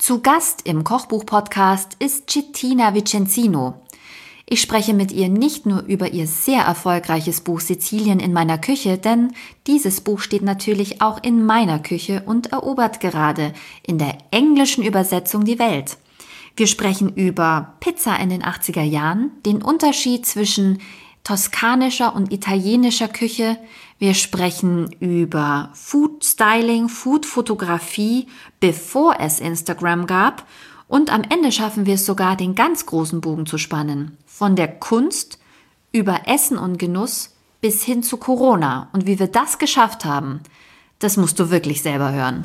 Zu Gast im Kochbuch-Podcast ist Cettina Vicenzino. Ich spreche mit ihr nicht nur über ihr sehr erfolgreiches Buch Sizilien in meiner Küche, denn dieses Buch steht natürlich auch in meiner Küche und erobert gerade in der englischen Übersetzung die Welt. Wir sprechen über Pizza in den 80er Jahren, den Unterschied zwischen toskanischer und italienischer Küche. Wir sprechen über Food Styling, Food-Fotografie, bevor es Instagram gab. Und am Ende schaffen wir es sogar, den ganz großen Bogen zu spannen. Von der Kunst über Essen und Genuss bis hin zu Corona. Und wie wir das geschafft haben, das musst du wirklich selber hören.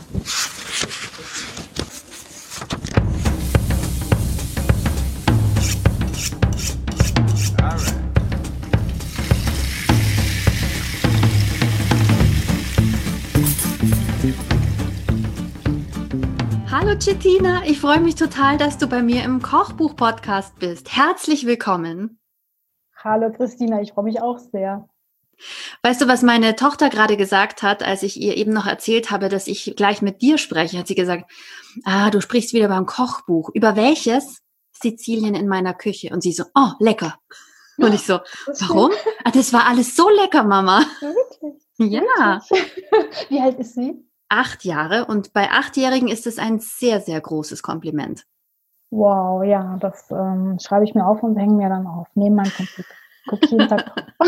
Hallo Cettina, ich freue mich total, dass du bei mir im Kochbuch-Podcast bist. Herzlich willkommen. Hallo Christina, ich freue mich auch sehr. Weißt du, was meine Tochter gerade gesagt hat, als ich ihr eben noch erzählt habe, dass ich gleich mit dir spreche? Hat sie gesagt, du sprichst wieder beim Kochbuch. Über welches? Sizilien in meiner Küche. Und sie so, oh, lecker. Und ich so, warum? Das war alles so lecker, Mama. Wirklich? Ja. Wirklich? Wie alt ist sie? 8 Jahre, und bei 8-Jährigen ist es ein sehr, sehr großes Kompliment. Wow, ja, das schreibe ich mir auf und hänge mir dann auf, neben meinem Computer. Gucke jeden Tag drauf.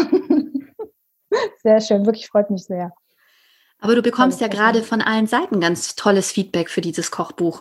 Sehr schön, wirklich freut mich sehr. Aber du bekommst ja gerade von allen Seiten ganz tolles Feedback für dieses Kochbuch.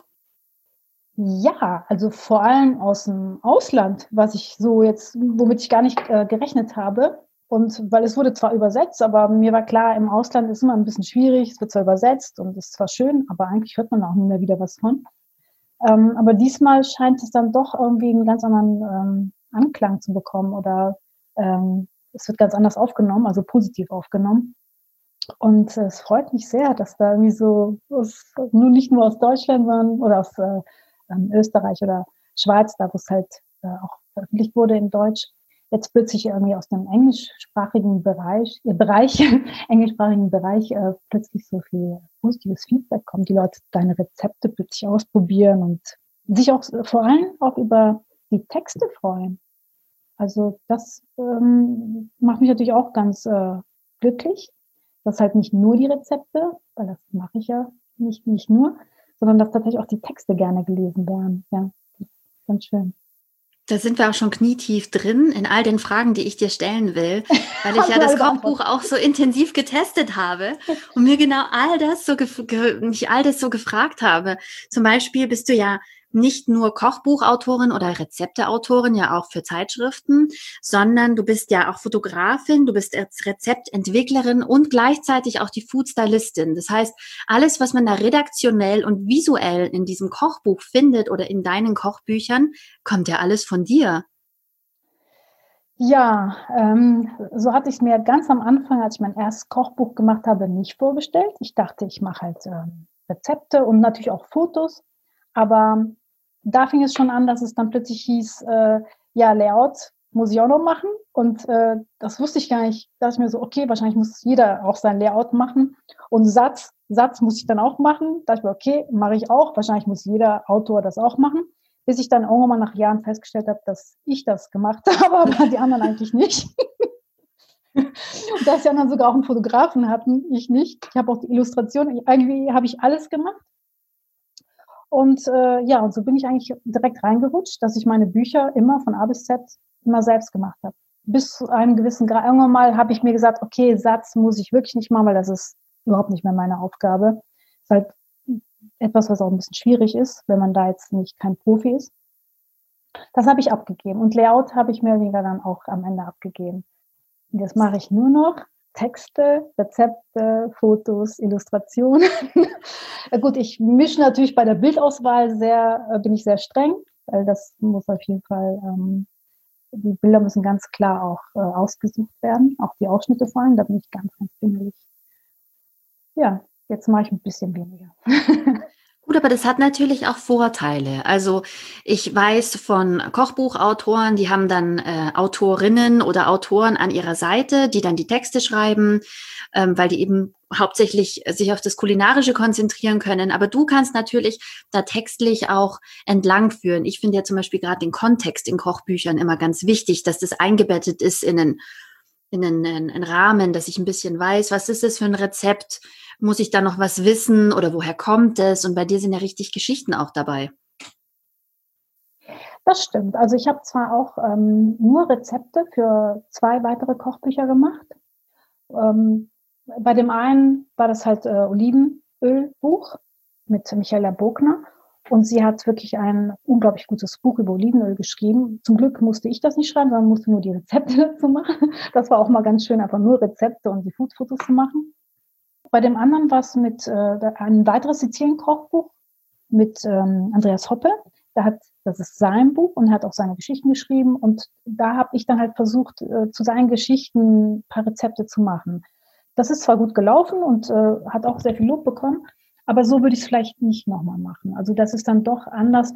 Ja, also vor allem aus dem Ausland, was ich so jetzt, womit ich gar nicht gerechnet habe. Und weil es wurde zwar übersetzt, aber mir war klar, im Ausland ist immer ein bisschen schwierig, es wird zwar übersetzt und ist zwar schön, aber eigentlich hört man auch nie mehr wieder was von. Aber diesmal scheint es dann doch irgendwie einen ganz anderen Anklang zu bekommen oder es wird ganz anders aufgenommen, also positiv aufgenommen. Und es freut mich sehr, dass da irgendwie so, nur nicht nur aus Deutschland, sondern oder aus Österreich oder Schweiz, da wo es halt auch veröffentlicht wurde in Deutsch, jetzt plötzlich irgendwie aus dem englischsprachigen Bereich englischsprachigen Bereich plötzlich so viel positives Feedback kommt, die Leute deine Rezepte plötzlich ausprobieren und sich auch vor allem auch über die Texte freuen. Also das macht mich natürlich auch ganz glücklich, dass halt nicht nur die Rezepte, weil das mache ich ja nicht nur, sondern dass tatsächlich auch die Texte gerne gelesen werden. Ja, ganz schön. Da sind wir auch schon knietief drin in all den Fragen, die ich dir stellen will, weil ich ja das Kochbuch auch so intensiv getestet habe und mir genau mich all das so gefragt habe. Zum Beispiel bist du ja nicht nur Kochbuchautorin oder Rezepteautorin, ja auch für Zeitschriften, sondern du bist ja auch Fotografin, du bist Rezeptentwicklerin und gleichzeitig auch die Food-Stylistin. Das heißt, alles, was man da redaktionell und visuell in diesem Kochbuch findet oder in deinen Kochbüchern, kommt ja alles von dir. Ja, so hatte ich es mir ganz am Anfang, als ich mein erstes Kochbuch gemacht habe, nicht vorgestellt. Ich dachte, ich mache halt Rezepte und natürlich auch Fotos, aber da fing es schon an, dass es dann plötzlich hieß, Layout muss ich auch noch machen. Und das wusste ich gar nicht. Da dachte ich mir so, okay, wahrscheinlich muss jeder auch sein Layout machen. Und Satz muss ich dann auch machen. Da dachte ich mir, okay, mache ich auch. Wahrscheinlich muss jeder Autor das auch machen. Bis ich dann irgendwann mal nach Jahren festgestellt habe, dass ich das gemacht habe, aber die anderen eigentlich nicht. Dass die anderen sogar auch einen Fotografen hatten, ich nicht. Ich habe auch die Illustration, irgendwie habe ich alles gemacht. Und und so bin ich eigentlich direkt reingerutscht, dass ich meine Bücher immer von A bis Z immer selbst gemacht habe. Bis zu einem gewissen Grad. Irgendwann mal habe ich mir gesagt, okay, Satz muss ich wirklich nicht machen, weil das ist überhaupt nicht mehr meine Aufgabe. Ist halt etwas, was auch ein bisschen schwierig ist, wenn man da jetzt nicht kein Profi ist. Das habe ich abgegeben. Und Layout habe ich mehr oder weniger dann auch am Ende abgegeben. Und jetzt mache ich nur noch Texte, Rezepte, Fotos, Illustrationen. Gut, ich mische natürlich bei der Bildauswahl bin ich sehr streng, weil das muss auf jeden Fall, die Bilder müssen ganz klar auch ausgesucht werden, auch die Ausschnitte vor allem, da bin ich ganz, ganz pingelig. Ja, jetzt mache ich ein bisschen weniger. Gut, aber das hat natürlich auch Vorteile. Also ich weiß von Kochbuchautoren, die haben dann Autorinnen oder Autoren an ihrer Seite, die dann die Texte schreiben, weil die eben hauptsächlich sich auf das Kulinarische konzentrieren können. Aber du kannst natürlich da textlich auch entlang führen. Ich finde ja zum Beispiel gerade den Kontext in Kochbüchern immer ganz wichtig, dass das eingebettet ist in einen Rahmen, dass ich ein bisschen weiß, was ist das für ein Rezept? Muss ich da noch was wissen oder woher kommt es? Und bei dir sind ja richtig Geschichten auch dabei. Das stimmt. Also ich habe zwar auch nur Rezepte für 2 weitere Kochbücher gemacht. Ähm, Bei dem einen war das halt Olivenölbuch mit Michaela Bogner. Und sie hat wirklich ein unglaublich gutes Buch über Olivenöl geschrieben. Zum Glück musste ich das nicht schreiben, sondern musste nur die Rezepte dazu machen. Das war auch mal ganz schön, einfach nur Rezepte und die Food-Fotos zu machen. Bei dem anderen war es mit ein weiteres Sizilien-Kochbuch mit Andreas Hoppe. Das ist sein Buch und hat auch seine Geschichten geschrieben. Und da habe ich dann halt versucht, zu seinen Geschichten ein paar Rezepte zu machen. Das ist zwar gut gelaufen und hat auch sehr viel Lob bekommen, aber so würde ich es vielleicht nicht nochmal machen. Also das ist dann doch anders,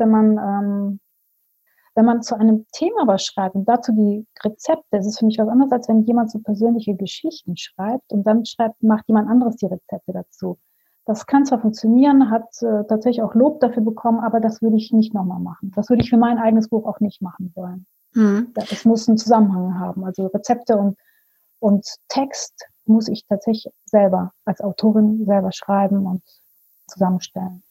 wenn man zu einem Thema was schreibt und dazu die Rezepte. Das ist für mich was anderes, als wenn jemand so persönliche Geschichten schreibt und dann macht jemand anderes die Rezepte dazu. Das kann zwar funktionieren, hat tatsächlich auch Lob dafür bekommen, aber das würde ich nicht nochmal machen. Das würde ich für mein eigenes Buch auch nicht machen wollen. Es muss einen Zusammenhang haben. Also Rezepte und Text muss ich tatsächlich selber als Autorin selber schreiben und zusammenstellen.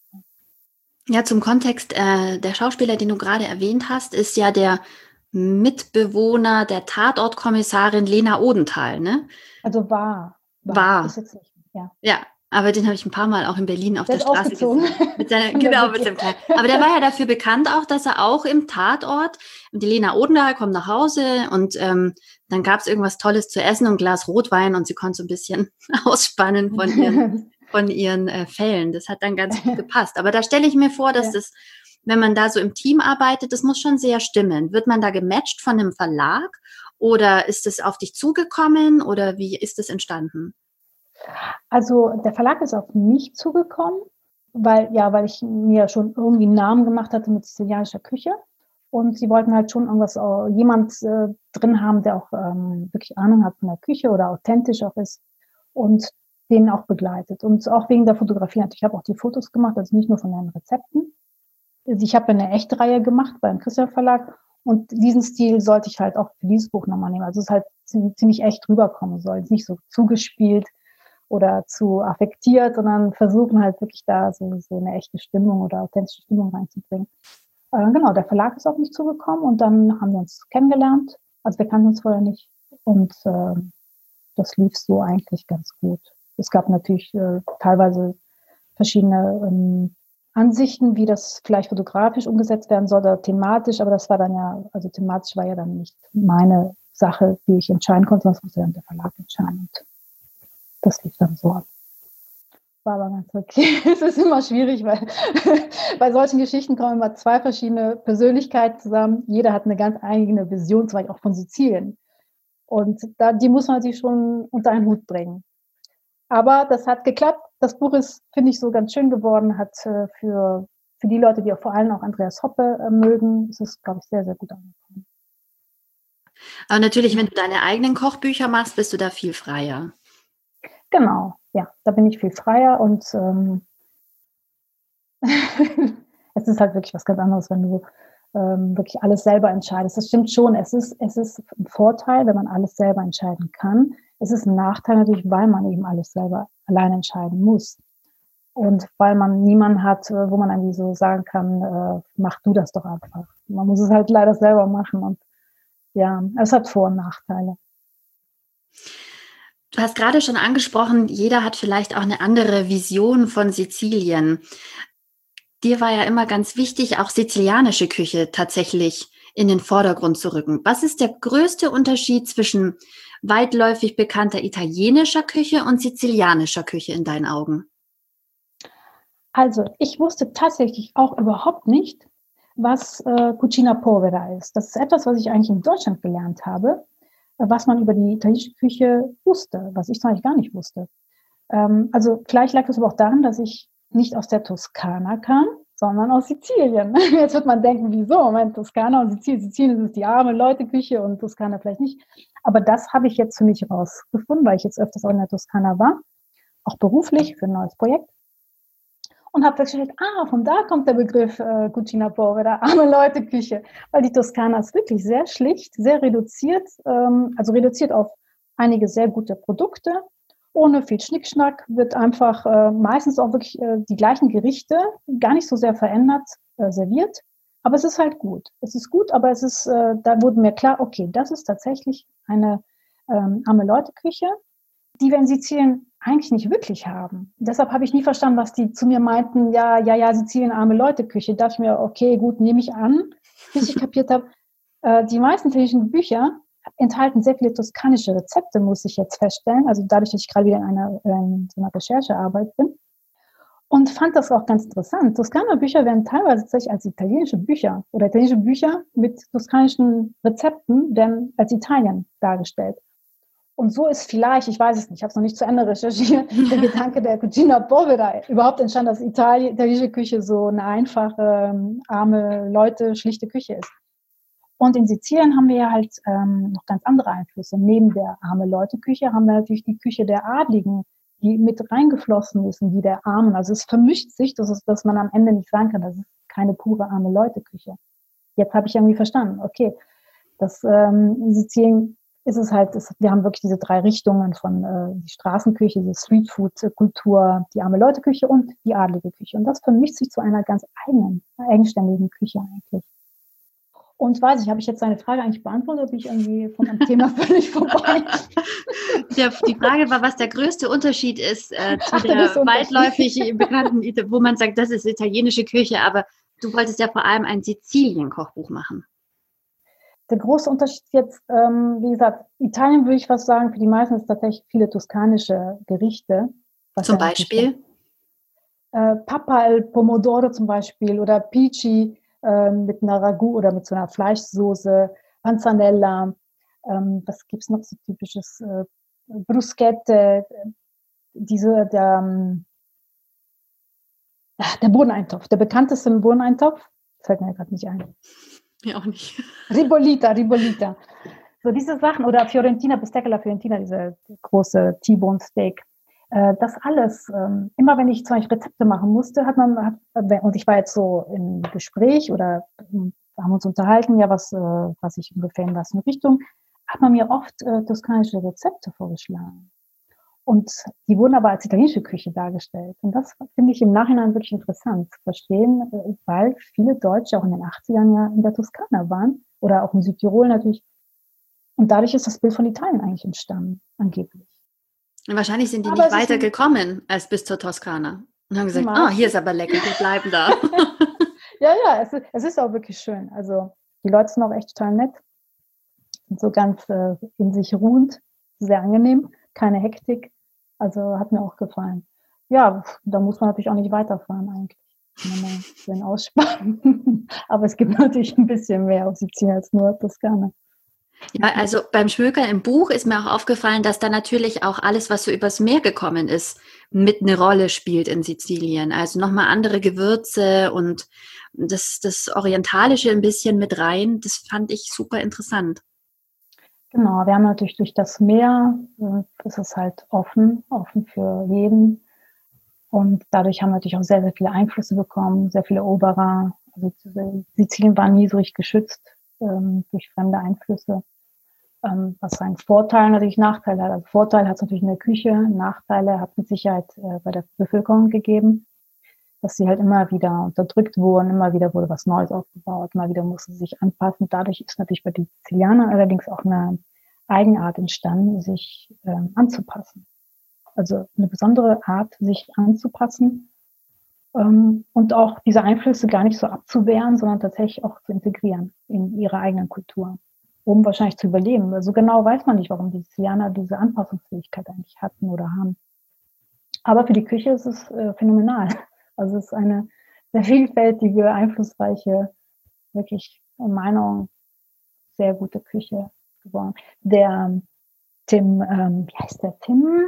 Ja, zum Kontext, der Schauspieler, den du gerade erwähnt hast, ist ja der Mitbewohner der Tatortkommissarin Lena Odenthal, ne? Also War. Ist jetzt nicht, ja. Ja, aber den habe ich ein paar Mal auch in Berlin auf Der der ist Straße ausgezogen. gesehen. Genau, mit dem Kleinen. Aber der war ja dafür bekannt auch, dass er auch im Tatort, die Lena Odenthal kommt nach Hause und dann gab es irgendwas Tolles zu essen und ein Glas Rotwein und sie konnte so ein bisschen ausspannen von ihren Fällen. Das hat dann ganz gut gepasst. Aber da stelle ich mir vor, dass das, wenn man da so im Team arbeitet, das muss schon sehr stimmen. Wird man da gematcht von einem Verlag oder ist es auf dich zugekommen oder wie ist es entstanden? Also der Verlag ist auf mich zugekommen, weil ich mir schon irgendwie einen Namen gemacht hatte mit sizilianischer Küche. Und sie wollten halt schon irgendwas, jemand drin haben, der auch wirklich Ahnung hat von der Küche oder authentisch auch ist und den auch begleitet. Und auch wegen der Fotografie natürlich. Ich habe auch die Fotos gemacht, also nicht nur von den Rezepten. Also ich habe eine echte Reihe gemacht beim Christian Verlag und diesen Stil sollte ich halt auch für dieses Buch nochmal nehmen. Also es ist halt ziemlich echt rüberkommen soll. Nicht so zugespielt oder zu affektiert, sondern versuchen halt wirklich da so eine echte Stimmung oder authentische Stimmung reinzubringen. Genau, der Verlag ist auf mich zugekommen und dann haben wir uns kennengelernt. Also wir kannten uns vorher nicht und das lief so eigentlich ganz gut. Es gab natürlich teilweise verschiedene Ansichten, wie das vielleicht fotografisch umgesetzt werden soll oder thematisch, aber das war dann ja, also thematisch war ja dann nicht meine Sache, die ich entscheiden konnte, sondern das musste dann der Verlag entscheiden. Und das lief dann so ab. War aber ganz okay. Es ist immer schwierig, weil bei solchen Geschichten kommen immer 2 verschiedene Persönlichkeiten zusammen. Jeder hat eine ganz eigene Vision, zum Beispiel auch von Sizilien. Und die muss man sich schon unter einen Hut bringen. Aber das hat geklappt. Das Buch ist, finde ich, so ganz schön geworden, hat für die Leute, die auch vor allem auch Andreas Hoppe mögen, ist es, glaube ich, sehr, sehr gut angekommen. Aber natürlich, wenn du deine eigenen Kochbücher machst, bist du da viel freier. Genau, ja, da bin ich viel freier und es ist halt wirklich was ganz anderes, wenn du wirklich alles selber entscheidest. Das stimmt schon, es ist ein Vorteil, wenn man alles selber entscheiden kann. Es ist ein Nachteil natürlich, weil man eben alles selber allein entscheiden muss. Und weil man niemanden hat, wo man irgendwie so sagen kann, mach du das doch einfach. Man muss es halt leider selber machen und ja, es hat Vor- und Nachteile. Du hast gerade schon angesprochen, jeder hat vielleicht auch eine andere Vision von Sizilien. Dir war ja immer ganz wichtig, auch sizilianische Küche tatsächlich in den Vordergrund zu rücken. Was ist der größte Unterschied zwischen weitläufig bekannter italienischer Küche und sizilianischer Küche in deinen Augen? Also, ich wusste tatsächlich auch überhaupt nicht, was Cucina Povera ist. Das ist etwas, was ich eigentlich in Deutschland gelernt habe, was man über die italienische Küche wusste, was ich eigentlich gar nicht wusste. Also vielleicht lag es aber auch daran, dass ich nicht aus der Toskana kam, sondern aus Sizilien. Jetzt wird man denken, wieso? Moment, Toskana und Sizilien. Sizilien ist die arme Leute-Küche und Toskana vielleicht nicht. Aber das habe ich jetzt für mich rausgefunden, weil ich jetzt öfters auch in der Toskana war. auch beruflich für ein neues Projekt. Und habe festgestellt, von da kommt der Begriff Cucina Povera, arme Leute Küche, weil die Toskana ist wirklich sehr schlicht, sehr reduziert, also reduziert auf einige sehr gute Produkte, ohne viel Schnickschnack, wird einfach meistens auch wirklich die gleichen Gerichte, gar nicht so sehr verändert, serviert. Aber es ist halt gut. Es ist gut, aber es ist, da wurde mir klar, okay, das ist tatsächlich eine arme Leute Küche, die wir in Sizilien eigentlich nicht wirklich haben. Deshalb habe ich nie verstanden, was die zu mir meinten, ja, Sizilien, arme Leute-Küche. Da dachte ich mir, okay, gut, nehme ich an, bis ich kapiert habe, die meisten italienischen Bücher enthalten sehr viele toskanische Rezepte, muss ich jetzt feststellen. Also dadurch, dass ich gerade wieder in so einer Recherchearbeit bin. Und fand das auch ganz interessant. Toskana-Bücher werden teilweise tatsächlich als italienische Bücher oder italienische Bücher mit toskanischen Rezepten werden als Italien dargestellt. Und so ist vielleicht, ich weiß es nicht, ich habe es noch nicht zu Ende recherchiert, der Gedanke der Cucina Povera überhaupt entstanden, dass italienische Küche so eine einfache, arme Leute, schlichte Küche ist. Und in Sizilien haben wir ja halt noch ganz andere Einflüsse. Neben der arme Leute Küche haben wir natürlich die Küche der Adligen, die mit reingeflossen ist in die der Armen. Also es vermischt sich, dass man am Ende nicht sagen kann, das ist keine pure arme Leute Küche. Jetzt habe ich irgendwie verstanden, okay, dass in Sizilien ist es halt, wir haben wirklich diese 3 Richtungen von die Straßenküche, die Streetfood-Kultur, die arme Leute-Küche und die adlige Küche. Und das vermischt sich zu einer ganz eigenständigen Küche eigentlich. Und weiß ich, habe ich jetzt deine Frage eigentlich beantwortet, oder bin ich irgendwie vom Thema völlig vorbei? Die Frage war, was der größte Unterschied ist zu der weitläufig bekannten, wo man sagt, das ist italienische Küche, aber du wolltest ja vor allem ein Sizilien-Kochbuch machen. Der große Unterschied jetzt, wie gesagt, Italien würde ich fast sagen, für die meisten ist tatsächlich viele toskanische Gerichte. Zum Beispiel? Papa al Pomodoro zum Beispiel oder Pici mit einer Ragout oder mit so einer Fleischsoße, Panzanella, was gibt es noch so typisches? Bruschette, der Bohneneintopf, der bekannteste Bohneneintopf, fällt mir gerade nicht ein. Ja, auch nicht. Ribollita. So diese Sachen, oder Fiorentina, Bistecca alla Fiorentina, diese große T-Bone Steak. Das alles, immer wenn ich zum Beispiel Rezepte machen musste, und ich war jetzt so im Gespräch oder haben uns unterhalten, ja, was ich ungefähr in was in Richtung, hat man mir oft toskanische Rezepte vorgeschlagen. Und die wurden aber als italienische Küche dargestellt. Und das finde ich im Nachhinein wirklich interessant zu verstehen, weil viele Deutsche auch in den 80ern ja in der Toskana waren oder auch in Südtirol natürlich. Und dadurch ist das Bild von Italien eigentlich entstanden, angeblich. Und wahrscheinlich sind die nicht weiter gekommen als bis zur Toskana. Und haben gesagt, hier ist aber lecker, wir bleiben da. Ja, es ist auch wirklich schön. Also die Leute sind auch echt total nett. Sind so ganz in sich ruhend, sehr angenehm, keine Hektik. Also hat mir auch gefallen. Ja, da muss man natürlich auch nicht weiterfahren eigentlich. Wenn man ausspannen. Aber es gibt natürlich ein bisschen mehr auf Sizilien als nur Toskana. Ja, also beim Schmökern im Buch ist mir auch aufgefallen, dass da natürlich auch alles, was so übers Meer gekommen ist, mit eine Rolle spielt in Sizilien. Also nochmal andere Gewürze und das Orientalische ein bisschen mit rein. Das fand ich super interessant. Genau, wir haben natürlich durch das Meer, ist es halt offen für jeden. Und dadurch haben wir natürlich auch sehr, sehr viele Einflüsse bekommen, sehr viele Eroberer. Also Sizilien war nie so richtig geschützt durch fremde Einflüsse. Was einen Vorteil, natürlich Nachteile hat. Also Vorteil hat es natürlich in der Küche, Nachteile hat mit Sicherheit bei der Bevölkerung gegeben, dass sie halt immer wieder unterdrückt wurden, immer wieder wurde was Neues aufgebaut, immer wieder mussten sie sich anpassen. Dadurch ist natürlich bei den Sizilianern allerdings auch eine Eigenart entstanden, sich anzupassen. Also eine besondere Art, sich anzupassen und auch diese Einflüsse gar nicht so abzuwehren, sondern tatsächlich auch zu integrieren in ihre eigenen Kultur, um wahrscheinlich zu überleben. Also genau weiß man nicht, warum die Sizilianer diese Anpassungsfähigkeit eigentlich hatten oder haben. Aber für die Küche ist es phänomenal. Also es ist eine sehr vielfältige, einflussreiche, wirklich in meiner Meinung sehr gute Küche geworden. Der Tim, wie heißt der? Tim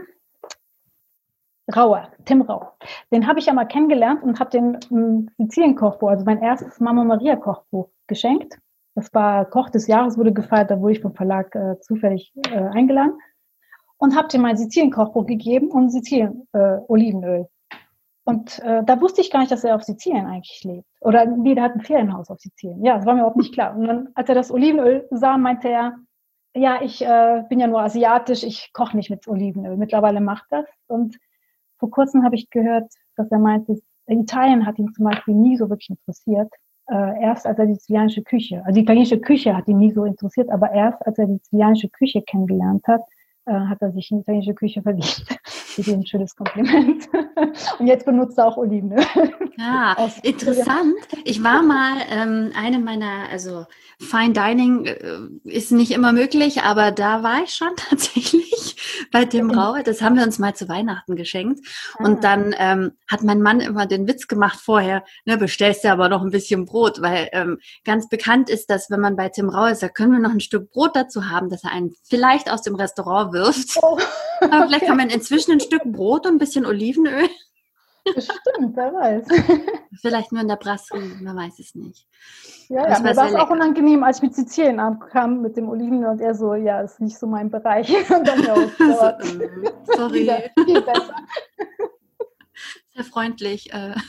Rauer. Den habe ich ja mal kennengelernt und habe den Sizilien-Kochbuch, also mein erstes Mama Maria Kochbuch geschenkt. Das war Koch des Jahres, wurde gefeiert, da wurde ich vom Verlag zufällig eingeladen. und habe dem mein Sizilien-Kochbuch gegeben und Sizilien-Olivenöl. Und da wusste ich gar nicht, dass er auf Sizilien eigentlich lebt. Oder nee, der hat ein Ferienhaus auf Sizilien. Ja, das war mir überhaupt nicht klar. Und dann, als er das Olivenöl sah, meinte er, ja, ich bin ja nur asiatisch, ich koche nicht mit Olivenöl. Mittlerweile macht das. Und vor kurzem habe ich gehört, dass er meinte, Italien hat ihn zum Beispiel nie so wirklich interessiert. Erst als er die italienische Küche, also die italienische Küche hat ihn nie so interessiert, aber erst als er die italienische Küche kennengelernt hat er sich in die italienische Küche verliebt. Für den ein schönes Kompliment. Und jetzt benutzt er auch Olivenöl. Ja, interessant. Ich war mal eine meiner, also Fine Dining ist nicht immer möglich, aber da war ich schon tatsächlich bei Tim Raue. Das haben wir uns mal zu Weihnachten geschenkt. Und dann hat mein Mann immer den Witz gemacht vorher, ne, bestellst du aber noch ein bisschen Brot, weil ganz bekannt ist, dass wenn man bei Tim Raue ist, da können wir noch ein Stück Brot dazu haben, dass er einen vielleicht aus dem Restaurant wirft. Oh, okay. Aber vielleicht kann man inzwischen ein Stück Brot und ein bisschen Olivenöl. Bestimmt, wer weiß. Vielleicht nur in der Brasserie, man weiß es nicht. Ja, ja, mir war es auch unangenehm, als ich mit Sizilien ankam, mit dem Olivenöl und er so, ja, ist nicht so mein Bereich. Und dann ja, sorry. Viel besser. Sehr freundlich.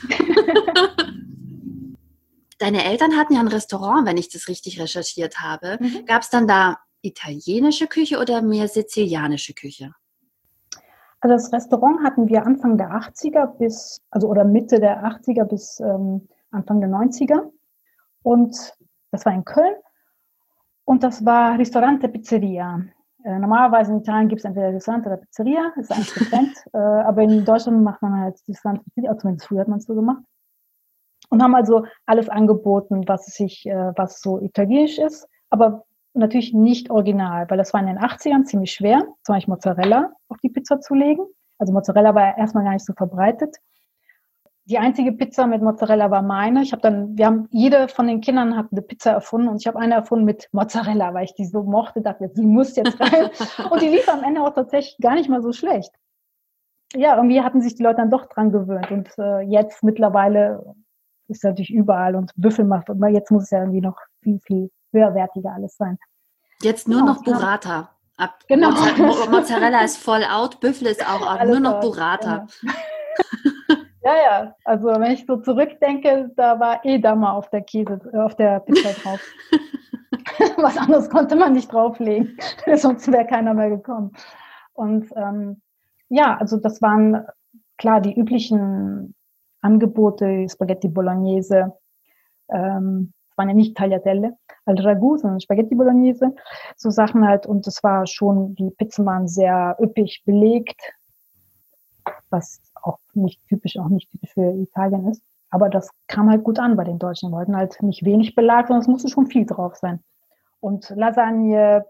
Deine Eltern hatten ja ein Restaurant, wenn ich das richtig recherchiert habe. Gab es dann da italienische Küche oder mehr sizilianische Küche? Also das Restaurant hatten wir Anfang der 80er oder Mitte der 80er bis Anfang der 90er. Und das war in Köln. Und das war Ristorante Pizzeria. Normalerweise in Italien gibt es entweder Ristorante oder Pizzeria. Das ist eigentlich getrennt. Aber in Deutschland macht man halt Ristorante Pizzeria. Zumindest früher hat man es so gemacht. Und haben also alles angeboten, was so italienisch ist. Aber natürlich nicht original, weil das war in den 80ern ziemlich schwer, zum Beispiel Mozzarella auf die Pizza zu legen. Also Mozzarella war erstmal gar nicht so verbreitet. Die einzige Pizza mit Mozzarella war meine. Jede von den Kindern hat eine Pizza erfunden und ich habe eine erfunden mit Mozzarella, weil ich die so mochte, dachte, die muss jetzt rein. Und die lief am Ende auch tatsächlich gar nicht mal so schlecht. Ja, irgendwie hatten sich die Leute dann doch dran gewöhnt und jetzt mittlerweile ist natürlich überall und Büffel macht, und jetzt muss es ja irgendwie noch viel, viel höherwertiger alles sein. Jetzt nur noch Burrata. Genau. Mozzarella ist voll out, Büffel ist auch out, nur noch Burrata. Genau. Ja, also wenn ich so zurückdenke, da war Damm auf der Pizza drauf. Was anderes konnte man nicht drauflegen, sonst wäre keiner mehr gekommen. Und also das waren klar die üblichen Angebote, Spaghetti Bolognese, es waren ja nicht Tagliatelle, al Ragù, sondern Spaghetti Bolognese, so Sachen halt. Und es war schon, die Pizzen waren sehr üppig belegt, was auch nicht typisch für Italien ist. Aber das kam halt gut an bei den Deutschen. Die wollten halt nicht wenig Belag, sondern es musste schon viel drauf sein. Und Lasagne,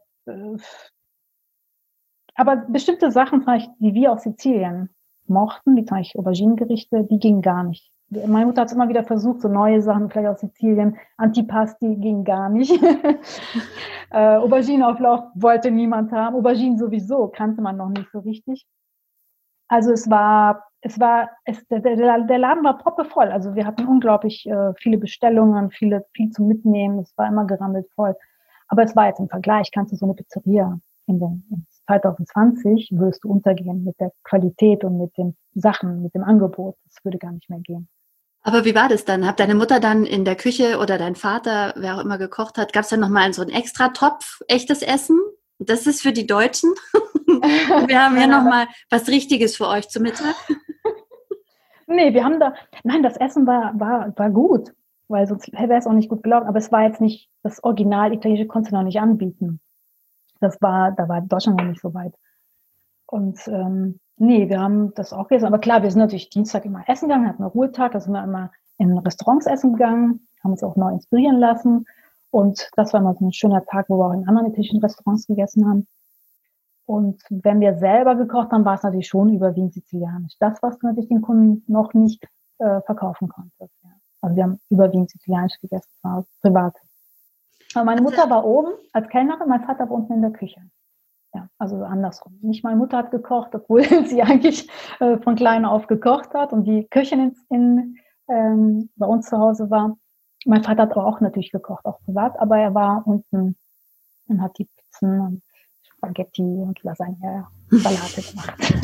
aber bestimmte Sachen, die wir aus Sizilien mochten, wie zum Beispiel Aubergine-Gerichte, die gingen gar nicht. Meine Mutter hat es immer wieder versucht, so neue Sachen, vielleicht aus Sizilien. Antipasti ging gar nicht. Auberginenauflauf wollte niemand haben. Aubergine sowieso kannte man noch nicht so richtig. Also der Laden war proppevoll. Also wir hatten unglaublich viele Bestellungen, viel zum Mitnehmen. Es war immer gerammelt voll. Aber es war jetzt im Vergleich, kannst du so eine Pizzeria in 2020 würdest du untergehen mit der Qualität und mit den Sachen, mit dem Angebot. Das würde gar nicht mehr gehen. Aber wie war das dann? Hat deine Mutter dann in der Küche oder dein Vater, wer auch immer gekocht hat, gab es dann nochmal so einen extra Topf, echtes Essen? Das ist für die Deutschen. Wir haben hier nochmal was Richtiges für euch zum Mittag. Nee, das Essen war gut, weil sonst wäre es auch nicht gut gelaufen. Aber es war jetzt nicht, das Original Italienische konnte noch nicht anbieten. Da war Deutschland noch nicht so weit. Und wir haben das auch gegessen. Aber klar, wir sind natürlich Dienstag immer essen gegangen, hatten einen Ruhetag, da sind wir immer in Restaurants essen gegangen, haben uns auch neu inspirieren lassen. Und das war immer so ein schöner Tag, wo wir auch in anderen italienischen Restaurants gegessen haben. Und wenn wir selber gekocht haben, war es natürlich schon überwiegend sizilianisch. Das, was du natürlich den Kunden noch nicht verkaufen konntest. Ja. Also wir haben überwiegend sizilianisch gegessen, privat. Aber meine Mutter war oben als Kellnerin, mein Vater war unten in der Küche. Ja, also andersrum. Nicht meine Mutter hat gekocht, obwohl sie eigentlich von klein auf gekocht hat und die Köchin bei uns zu Hause war. Mein Vater hat aber auch natürlich gekocht, auch privat, aber er war unten und hat die Pizzen und Spaghetti und Lasagne, Salate gemacht.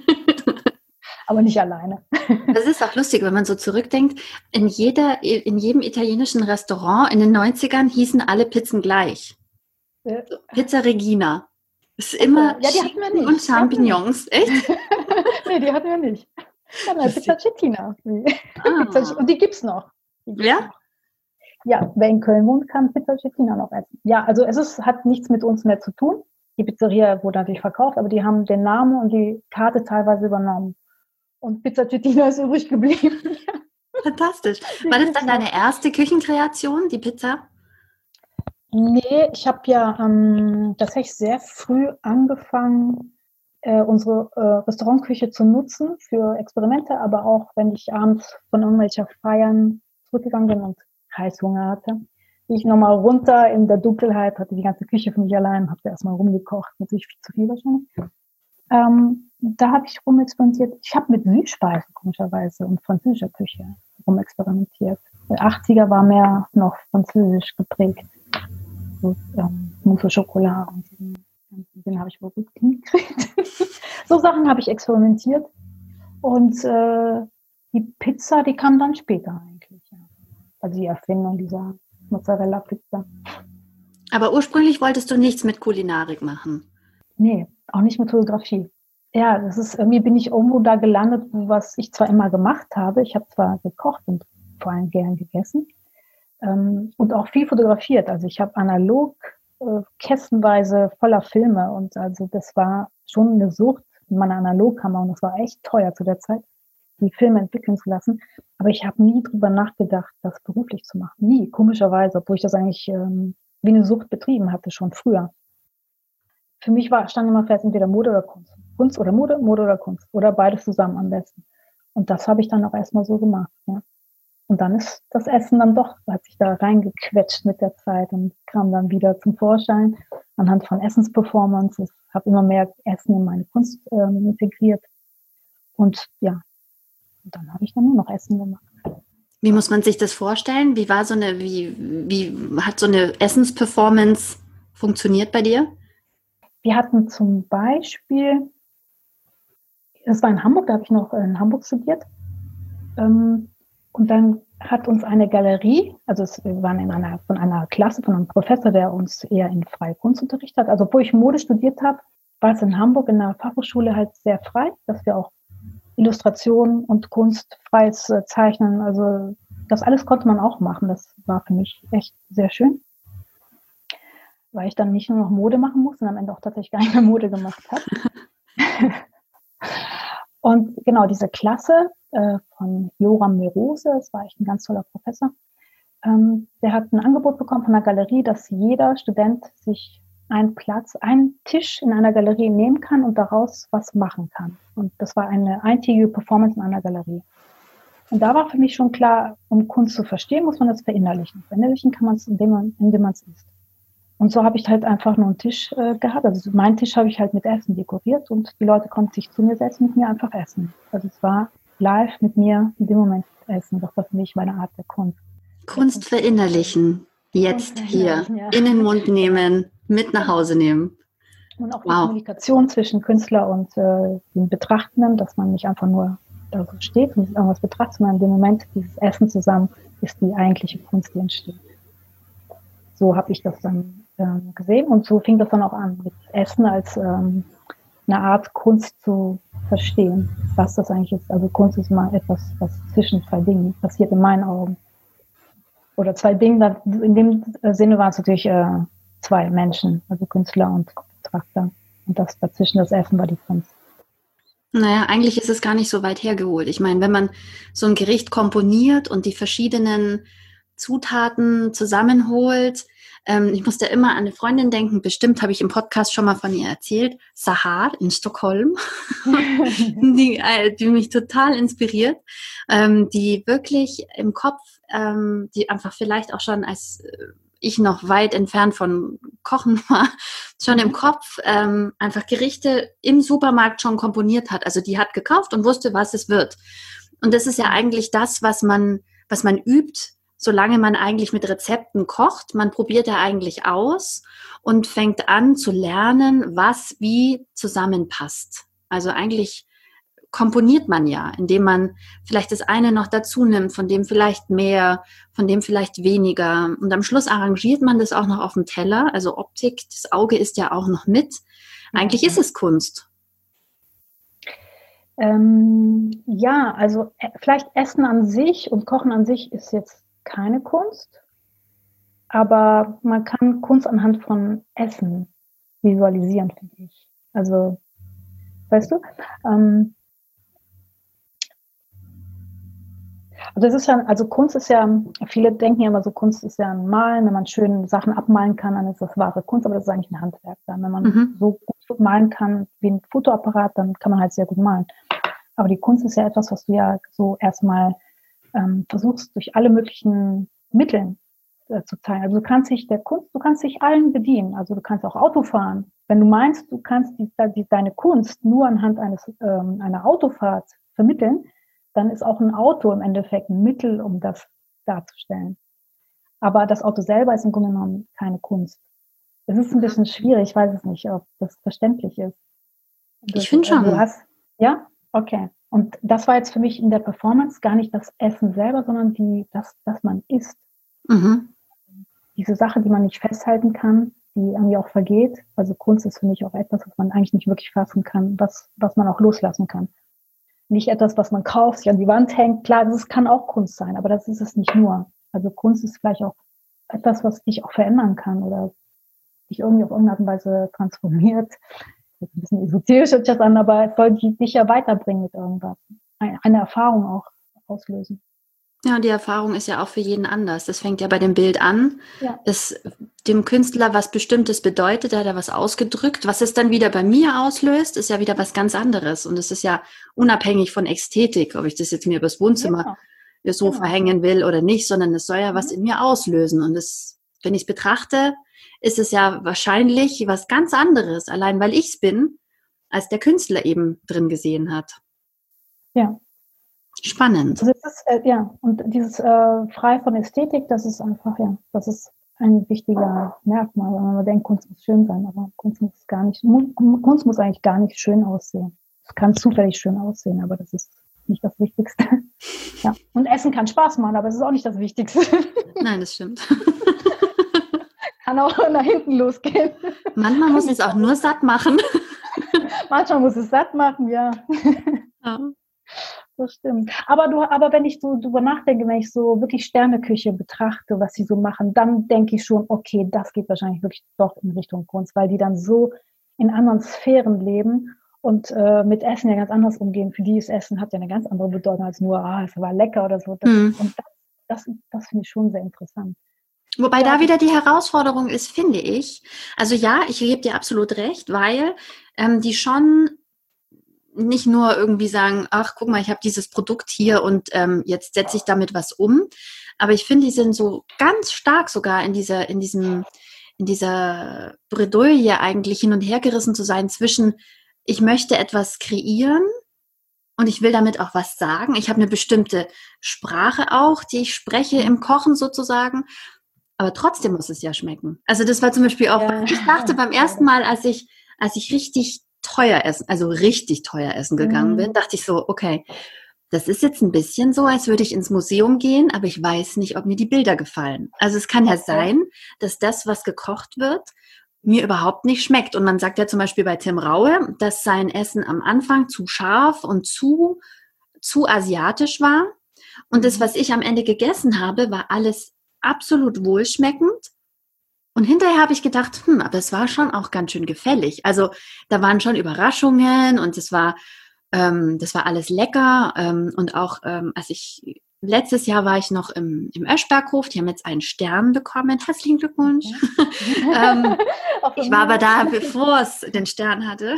Aber nicht alleine. Das ist auch lustig, wenn man so zurückdenkt. In jedem italienischen Restaurant in den 90ern hießen alle Pizzen gleich. Pizza Regina. Ist immer ja, die hatten wir nicht. Und Champignons. Echt? Nee, die hatten wir nicht. Ja, Pizza Cettina. Und die gibt's noch. Ja? Ja, wer in Köln wohnt, kann Pizza Cettina noch essen. Ja, also hat nichts mit uns mehr zu tun. Die Pizzeria wurde natürlich verkauft, aber die haben den Namen und die Karte teilweise übernommen. Und Pizza Cettina ist übrig geblieben. Fantastisch. War das dann deine erste Küchenkreation, die Pizza? Nee, ich habe ja tatsächlich sehr früh angefangen, unsere Restaurantküche zu nutzen für Experimente, aber auch, wenn ich abends von irgendwelchen Feiern zurückgegangen bin und Heißhunger hatte, bin ich nochmal runter in der Dunkelheit, hatte die ganze Küche für mich allein, habe da erstmal rumgekocht, natürlich viel zu viel wahrscheinlich. Da habe ich rumexperimentiert. Ich habe mit Süßspeisen komischerweise und französischer Küche rumexperimentiert. Die 80er war mehr noch französisch geprägt. So, Mousse au Chocolat und den habe ich wohl gut hingekriegt. So Sachen habe ich experimentiert. Und die Pizza, die kam dann später eigentlich. Ja. Also die Erfindung dieser Mozzarella-Pizza. Aber ursprünglich wolltest du nichts mit Kulinarik machen? Nee, auch nicht mit Fotografie. Ja, das ist, irgendwie bin ich irgendwo da gelandet, was ich zwar immer gemacht habe. Ich habe zwar gekocht und vor allem gern gegessen und auch viel fotografiert. Also ich habe analog kästenweise voller Filme und also das war schon eine Sucht in meiner Analogkamera und das war echt teuer zu der Zeit, die Filme entwickeln zu lassen. Aber ich habe nie drüber nachgedacht, das beruflich zu machen. Nie, komischerweise, obwohl ich das eigentlich wie eine Sucht betrieben hatte, schon früher. Für mich stand immer fest, entweder Mode oder Kunst. Kunst oder Mode, Mode oder Kunst. Oder beides zusammen am besten. Und das habe ich dann auch erstmal so gemacht. Ja. Und dann ist das Essen dann doch, hat sich da reingequetscht mit der Zeit und kam dann wieder zum Vorschein anhand von Essensperformances. Habe immer mehr Essen in meine Kunst integriert. Und ja, und dann habe ich dann nur noch Essen gemacht. Wie muss man sich das vorstellen? Wie hat so eine Essensperformance funktioniert bei dir? Wir hatten zum Beispiel, das war in Hamburg, da habe ich noch in Hamburg studiert. Und dann hat uns eine Galerie, also wir waren von einer Klasse, von einem Professor, der uns eher in freie Kunst unterrichtet hat. Also obwohl ich Mode studiert habe, war es in Hamburg in der Fachhochschule halt sehr frei, dass wir auch Illustration und Kunst, freies Zeichnen, also das alles konnte man auch machen. Das war für mich echt sehr schön, weil ich dann nicht nur noch Mode machen musste und am Ende auch tatsächlich gar nicht mehr Mode gemacht habe. Und genau, diese Klasse von Joram Merose, das war echt ein ganz toller Professor, der hat ein Angebot bekommen von der Galerie, dass jeder Student sich einen Tisch in einer Galerie nehmen kann und daraus was machen kann. Und das war eine eintägige Performance in einer Galerie. Und da war für mich schon klar, um Kunst zu verstehen, muss man das verinnerlichen. Verinnerlichen kann man es, indem man es isst. Und so habe ich halt einfach nur einen Tisch gehabt. Also meinen Tisch habe ich halt mit Essen dekoriert und die Leute konnten sich zu mir setzen und mit mir einfach essen. Also es war live mit mir in dem Moment essen. Das war für mich meine Art der Kunst. Kunst verinnerlichen. Jetzt hier. Ja. In den Mund nehmen, mit nach Hause nehmen. Und auch die Kommunikation zwischen Künstler und den Betrachtenden, dass man nicht einfach nur da so steht und irgendwas betrachtet, sondern in dem Moment dieses Essen zusammen ist die eigentliche Kunst, die entsteht. So habe ich das dann gesehen und so fing das dann auch an, mit Essen als eine Art Kunst zu verstehen, was das eigentlich ist. Also Kunst ist immer etwas, was zwischen zwei Dingen passiert in meinen Augen. Oder zwei Dinge, in dem Sinne waren es natürlich zwei Menschen, also Künstler und Betrachter. Und das dazwischen, das Essen war die Kunst. Naja, eigentlich ist es gar nicht so weit hergeholt. Ich meine, wenn man so ein Gericht komponiert und die verschiedenen Zutaten zusammenholt, ich musste immer an eine Freundin denken, bestimmt habe ich im Podcast schon mal von ihr erzählt, Sahar in Stockholm, die mich total inspiriert, die wirklich im Kopf, die einfach vielleicht auch schon als ich noch weit entfernt von Kochen war, schon im Kopf einfach Gerichte im Supermarkt schon komponiert hat. Also die hat gekauft und wusste, was es wird. Und das ist ja eigentlich das, was man übt, solange man eigentlich mit Rezepten kocht. Man probiert ja eigentlich aus und fängt an zu lernen, was wie zusammenpasst. Also eigentlich komponiert man ja, indem man vielleicht das eine noch dazu nimmt, von dem vielleicht mehr, von dem vielleicht weniger. Und am Schluss arrangiert man das auch noch auf dem Teller. Also Optik, das Auge ist ja auch noch mit. Eigentlich ist es Kunst. Ja, also vielleicht Essen an sich und Kochen an sich ist jetzt keine Kunst, aber man kann Kunst anhand von Essen visualisieren, finde ich. Also, weißt du? Also das ist ja, also Kunst ist ja, viele denken ja immer so, Kunst ist ja ein Malen, wenn man schön Sachen abmalen kann, dann ist das wahre Kunst, aber das ist eigentlich ein Handwerk. Dann, wenn man so gut malen kann wie ein Fotoapparat, dann kann man halt sehr gut malen. Aber die Kunst ist ja etwas, was du ja so erstmal versuchst, durch alle möglichen Mittel zu zeigen. Also du kannst dich allen bedienen. Also du kannst auch Auto fahren. Wenn du meinst, du kannst deine Kunst nur anhand einer Autofahrt vermitteln, dann ist auch ein Auto im Endeffekt ein Mittel, um das darzustellen. Aber das Auto selber ist im Grunde genommen keine Kunst. Es ist ein bisschen schwierig, ich weiß es nicht, ob das verständlich ist. Ich finde schon. Ja? Okay. Und das war jetzt für mich in der Performance gar nicht das Essen selber, sondern das man isst. Diese Sache, die man nicht festhalten kann, die irgendwie auch vergeht. Also Kunst ist für mich auch etwas, was man eigentlich nicht wirklich fassen kann, was man auch loslassen kann. Nicht etwas, was man kauft, sich an die Wand hängt. Klar, das kann auch Kunst sein, aber das ist es nicht nur. Also Kunst ist vielleicht auch etwas, was dich auch verändern kann oder dich irgendwie auf irgendeine Art und Weise transformiert. Das ist ein bisschen esoterisch hört sich das an, aber es soll dich ja weiterbringen mit irgendwas. Eine Erfahrung auch auslösen. Ja, und die Erfahrung ist ja auch für jeden anders. Das fängt ja bei dem Bild an, dass dem Künstler was Bestimmtes bedeutet, da hat er was ausgedrückt. Was es dann wieder bei mir auslöst, ist ja wieder was ganz anderes. Und es ist ja unabhängig von Ästhetik, ob ich das jetzt mir übers Wohnzimmer so verhängen will oder nicht, sondern es soll ja was in mir auslösen. Und wenn ich es betrachte, ist es ja wahrscheinlich was ganz anderes, allein weil ich es bin, als der Künstler eben drin gesehen hat. Ja. Spannend. Also und dieses frei von Ästhetik, das ist einfach, das ist ein wichtiger Merkmal, wenn man denkt, Kunst muss schön sein, aber Kunst muss eigentlich gar nicht schön aussehen. Es kann zufällig schön aussehen, aber das ist nicht das Wichtigste. Ja. Und Essen kann Spaß machen, aber es ist auch nicht das Wichtigste. Nein, das stimmt. Kann auch nach hinten losgehen. Manchmal muss es auch nur satt machen. Manchmal muss es satt machen, ja. Das stimmt. Aber wenn ich so drüber nachdenke, wenn ich so wirklich Sterneküche betrachte, was sie so machen, dann denke ich schon, okay, das geht wahrscheinlich wirklich doch in Richtung Kunst, weil die dann so in anderen Sphären leben und mit Essen ja ganz anders umgehen. Für die ist Essen hat ja eine ganz andere Bedeutung als nur, es war lecker oder so. Und das finde ich schon sehr interessant. Wobei da wieder die Herausforderung ist, finde ich. Also ja, ich gebe dir absolut recht, weil die schon nicht nur irgendwie sagen, ach, guck mal, ich habe dieses Produkt hier und jetzt setze ich damit was um. Aber ich finde, die sind so ganz stark sogar in dieser Bredouille eigentlich hin und her gerissen zu sein zwischen, ich möchte etwas kreieren und ich will damit auch was sagen. Ich habe eine bestimmte Sprache auch, die ich spreche im Kochen sozusagen. Aber trotzdem muss es ja schmecken. Also das war zum Beispiel auch, ich dachte beim ersten Mal, als ich richtig teuer essen gegangen bin, dachte ich so, okay, das ist jetzt ein bisschen so, als würde ich ins Museum gehen, aber ich weiß nicht, ob mir die Bilder gefallen. Also es kann ja sein, dass das, was gekocht wird, mir überhaupt nicht schmeckt. Und man sagt ja zum Beispiel bei Tim Raue, dass sein Essen am Anfang zu scharf und zu asiatisch war. Und das, was ich am Ende gegessen habe, war alles absolut wohlschmeckend. Und hinterher habe ich gedacht, aber es war schon auch ganz schön gefällig. Also da waren schon Überraschungen und das war alles lecker. Und auch letztes Jahr war ich noch im Öschberghof, die haben jetzt einen Stern bekommen. Herzlichen Glückwunsch. Ich war aber da, bevor es den Stern hatte.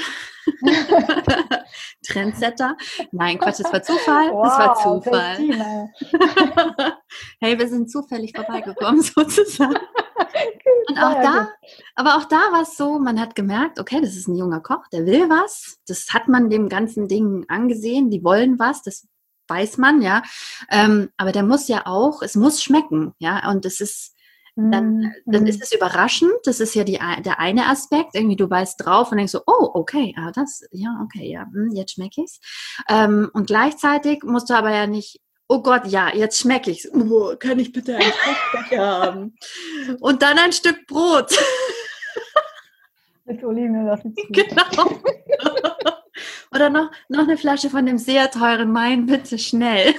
Trendsetter. Nein, Quatsch, das war Zufall. Wow, das war Zufall. Hey, wir sind zufällig vorbeigekommen, sozusagen. Und auch da war es so, man hat gemerkt, okay, das ist ein junger Koch, der will was. Das hat man dem ganzen Ding angesehen, die wollen was, das weiß man, ja. Aber der muss ja auch, es muss schmecken, ja. Und es ist, dann ist es überraschend. Das ist ja der eine Aspekt. Irgendwie du beißt drauf und denkst so, oh, okay, jetzt schmecke ich's. Und gleichzeitig musst du aber ja nicht, oh Gott, ja, jetzt schmecke ich's. Kann ich bitte einen Fruchtbecher haben? Und dann ein Stück Brot. Mit Oliven, das ist gut. Genau. Oder noch eine Flasche von dem sehr teuren Wein, bitte schnell.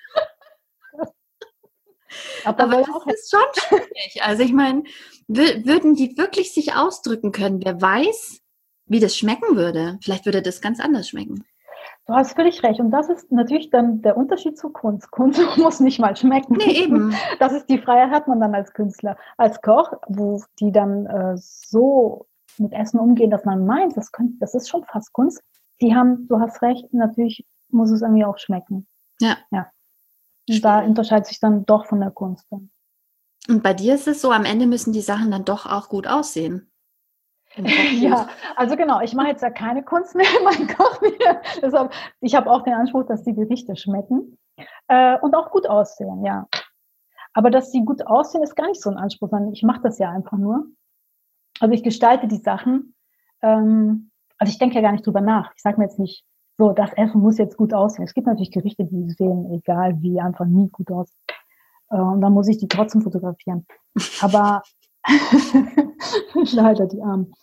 Aber das ist schon schwierig. Also ich meine, würden die wirklich sich ausdrücken können? Wer weiß, wie das schmecken würde. Vielleicht würde das ganz anders schmecken. Du hast völlig recht. Und das ist natürlich dann der Unterschied zu Kunst. Kunst muss nicht mal schmecken. Nee, eben. Das ist die Freiheit, hat man dann als Künstler. Als Koch, wo die dann so mit Essen umgehen, dass man meint, das ist schon fast Kunst. Du hast recht, natürlich muss es irgendwie auch schmecken. Ja. Und da unterscheidet sich dann doch von der Kunst dann. Und bei dir ist es so, am Ende müssen die Sachen dann doch auch gut aussehen. Ja, also genau, ich mache jetzt ja keine Kunst mehr in meinem Koch mehr. Deshalb, ich habe auch den Anspruch, dass die Gerichte schmecken und auch gut aussehen, ja. Aber dass die gut aussehen, ist gar nicht so ein Anspruch, sondern ich mache das ja einfach nur. Also ich gestalte die Sachen, also ich denke ja gar nicht drüber nach. Ich sage mir jetzt nicht, so, das Essen muss jetzt gut aussehen. Es gibt natürlich Gerichte, die sehen, egal wie, einfach nie gut aus. Und dann muss ich die trotzdem fotografieren. Aber leider die Armen.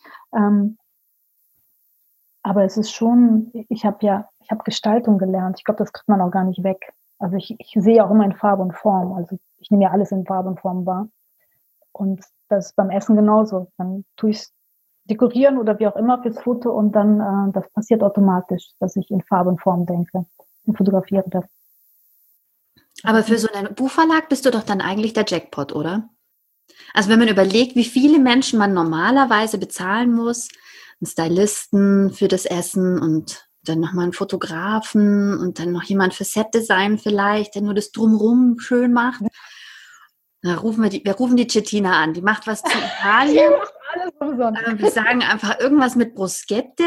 Aber es ist schon, ich habe Gestaltung gelernt. Ich glaube, das kriegt man auch gar nicht weg. Also ich sehe auch immer in Farbe und Form. Also ich nehme ja alles in Farbe und Form wahr. Und das ist beim Essen genauso. Dann tue ich es dekorieren oder wie auch immer fürs Foto und dann, das passiert automatisch, dass ich in Farbe und Form denke und fotografiere das. Aber für so einen Buchverlag bist du doch dann eigentlich der Jackpot, oder? Also wenn man überlegt, wie viele Menschen man normalerweise bezahlen muss, einen Stylisten für das Essen und dann nochmal einen Fotografen und dann noch jemand für Setdesign vielleicht, der nur das Drumherum schön macht. Wir rufen die Cettina an, die macht was zu Italien. Wir sagen einfach irgendwas mit Bruschette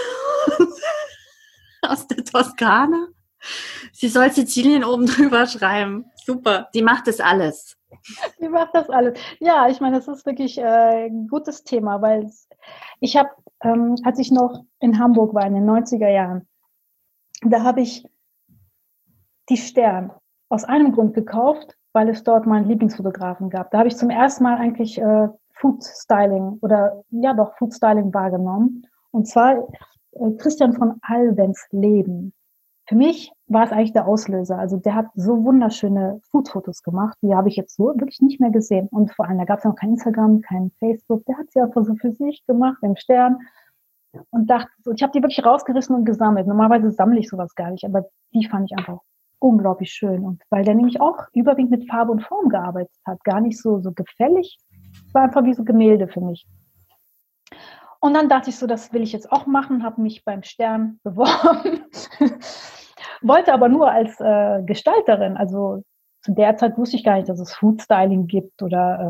aus der Toskana. Sie soll Sizilien oben drüber schreiben. Super, die macht das alles. Die macht das alles. Ja, ich meine, das ist wirklich ein gutes Thema, weil ich habe, als ich noch in Hamburg war in den 90er Jahren, da habe ich die Stern aus einem Grund gekauft, weil es dort meinen Lieblingsfotografen gab. Da habe ich zum ersten Mal eigentlich Food Styling wahrgenommen. Und zwar Christian von Alvens Leben. Für mich war es eigentlich der Auslöser. Also der hat so wunderschöne Food-Fotos gemacht, die habe ich jetzt so wirklich nicht mehr gesehen. Und vor allem, da gab es noch kein Instagram, kein Facebook. Der hat sie einfach so für sich gemacht, im Stern. Und dachte so, ich habe die wirklich rausgerissen und gesammelt. Normalerweise sammle ich sowas gar nicht, aber die fand ich einfach unglaublich schön. Und weil der nämlich auch überwiegend mit Farbe und Form gearbeitet hat, gar nicht so gefällig. Es war einfach wie so Gemälde für mich. Und dann dachte ich so, das will ich jetzt auch machen, habe mich beim Stern beworben, wollte aber nur als Gestalterin, also zu der Zeit wusste ich gar nicht, dass es Food Styling gibt oder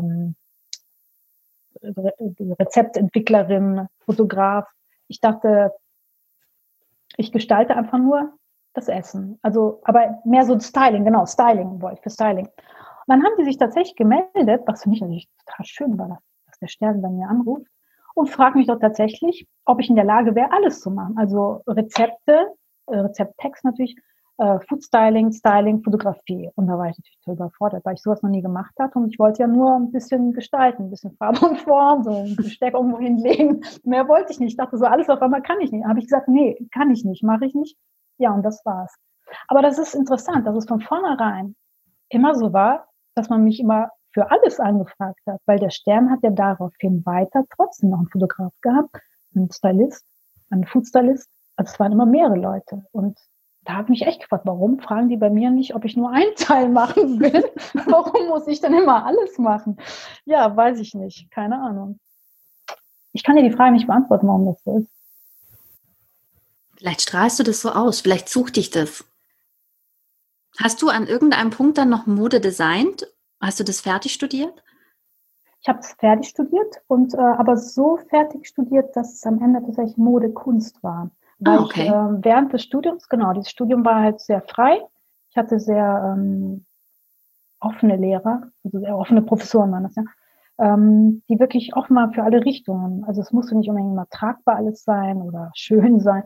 Rezeptentwicklerin, Fotograf. Ich dachte, ich gestalte einfach nur das Essen. Also, aber mehr so Styling, genau, Styling wollte ich für Styling. Und dann haben die sich tatsächlich gemeldet, was für mich natürlich total schön war, dass der Stern bei mir anruft und fragt mich doch tatsächlich, ob ich in der Lage wäre, alles zu machen. Also Rezepte, Rezepttext natürlich, Food Styling, Styling, Fotografie. Und da war ich natürlich total überfordert, weil ich sowas noch nie gemacht habe. Und ich wollte ja nur ein bisschen gestalten, ein bisschen Farbe und Form, so ein Besteck irgendwo hinlegen. Mehr wollte ich nicht. Ich dachte so, alles auf einmal kann ich nicht. Habe ich gesagt, nee, kann ich nicht, mache ich nicht. Ja, und das war's. Aber das ist interessant, dass es von vornherein immer so war, dass man mich immer für alles angefragt hat, weil der Stern hat ja daraufhin weiter trotzdem noch einen Fotograf gehabt, einen Stylist, einen Food-Stylist. Also es waren immer mehrere Leute. Und da habe ich mich echt gefragt, warum fragen die bei mir nicht, ob ich nur einen Teil machen will? Warum muss ich denn immer alles machen? Ja, weiß ich nicht. Keine Ahnung. Ich kann dir die Frage nicht beantworten, warum das so ist. Vielleicht strahlst du das so aus, vielleicht sucht dich das. Hast du an irgendeinem Punkt dann noch Mode designt? Hast du das fertig studiert? Ich habe es fertig studiert und aber so fertig studiert, dass es am Ende tatsächlich Mode Kunst war. Weil ich während des Studiums, genau, dieses Studium war halt sehr frei. Ich hatte sehr offene Lehrer, also sehr offene Professoren waren das, ja, die wirklich offen waren für alle Richtungen. Also es musste nicht unbedingt immer tragbar alles sein oder schön sein.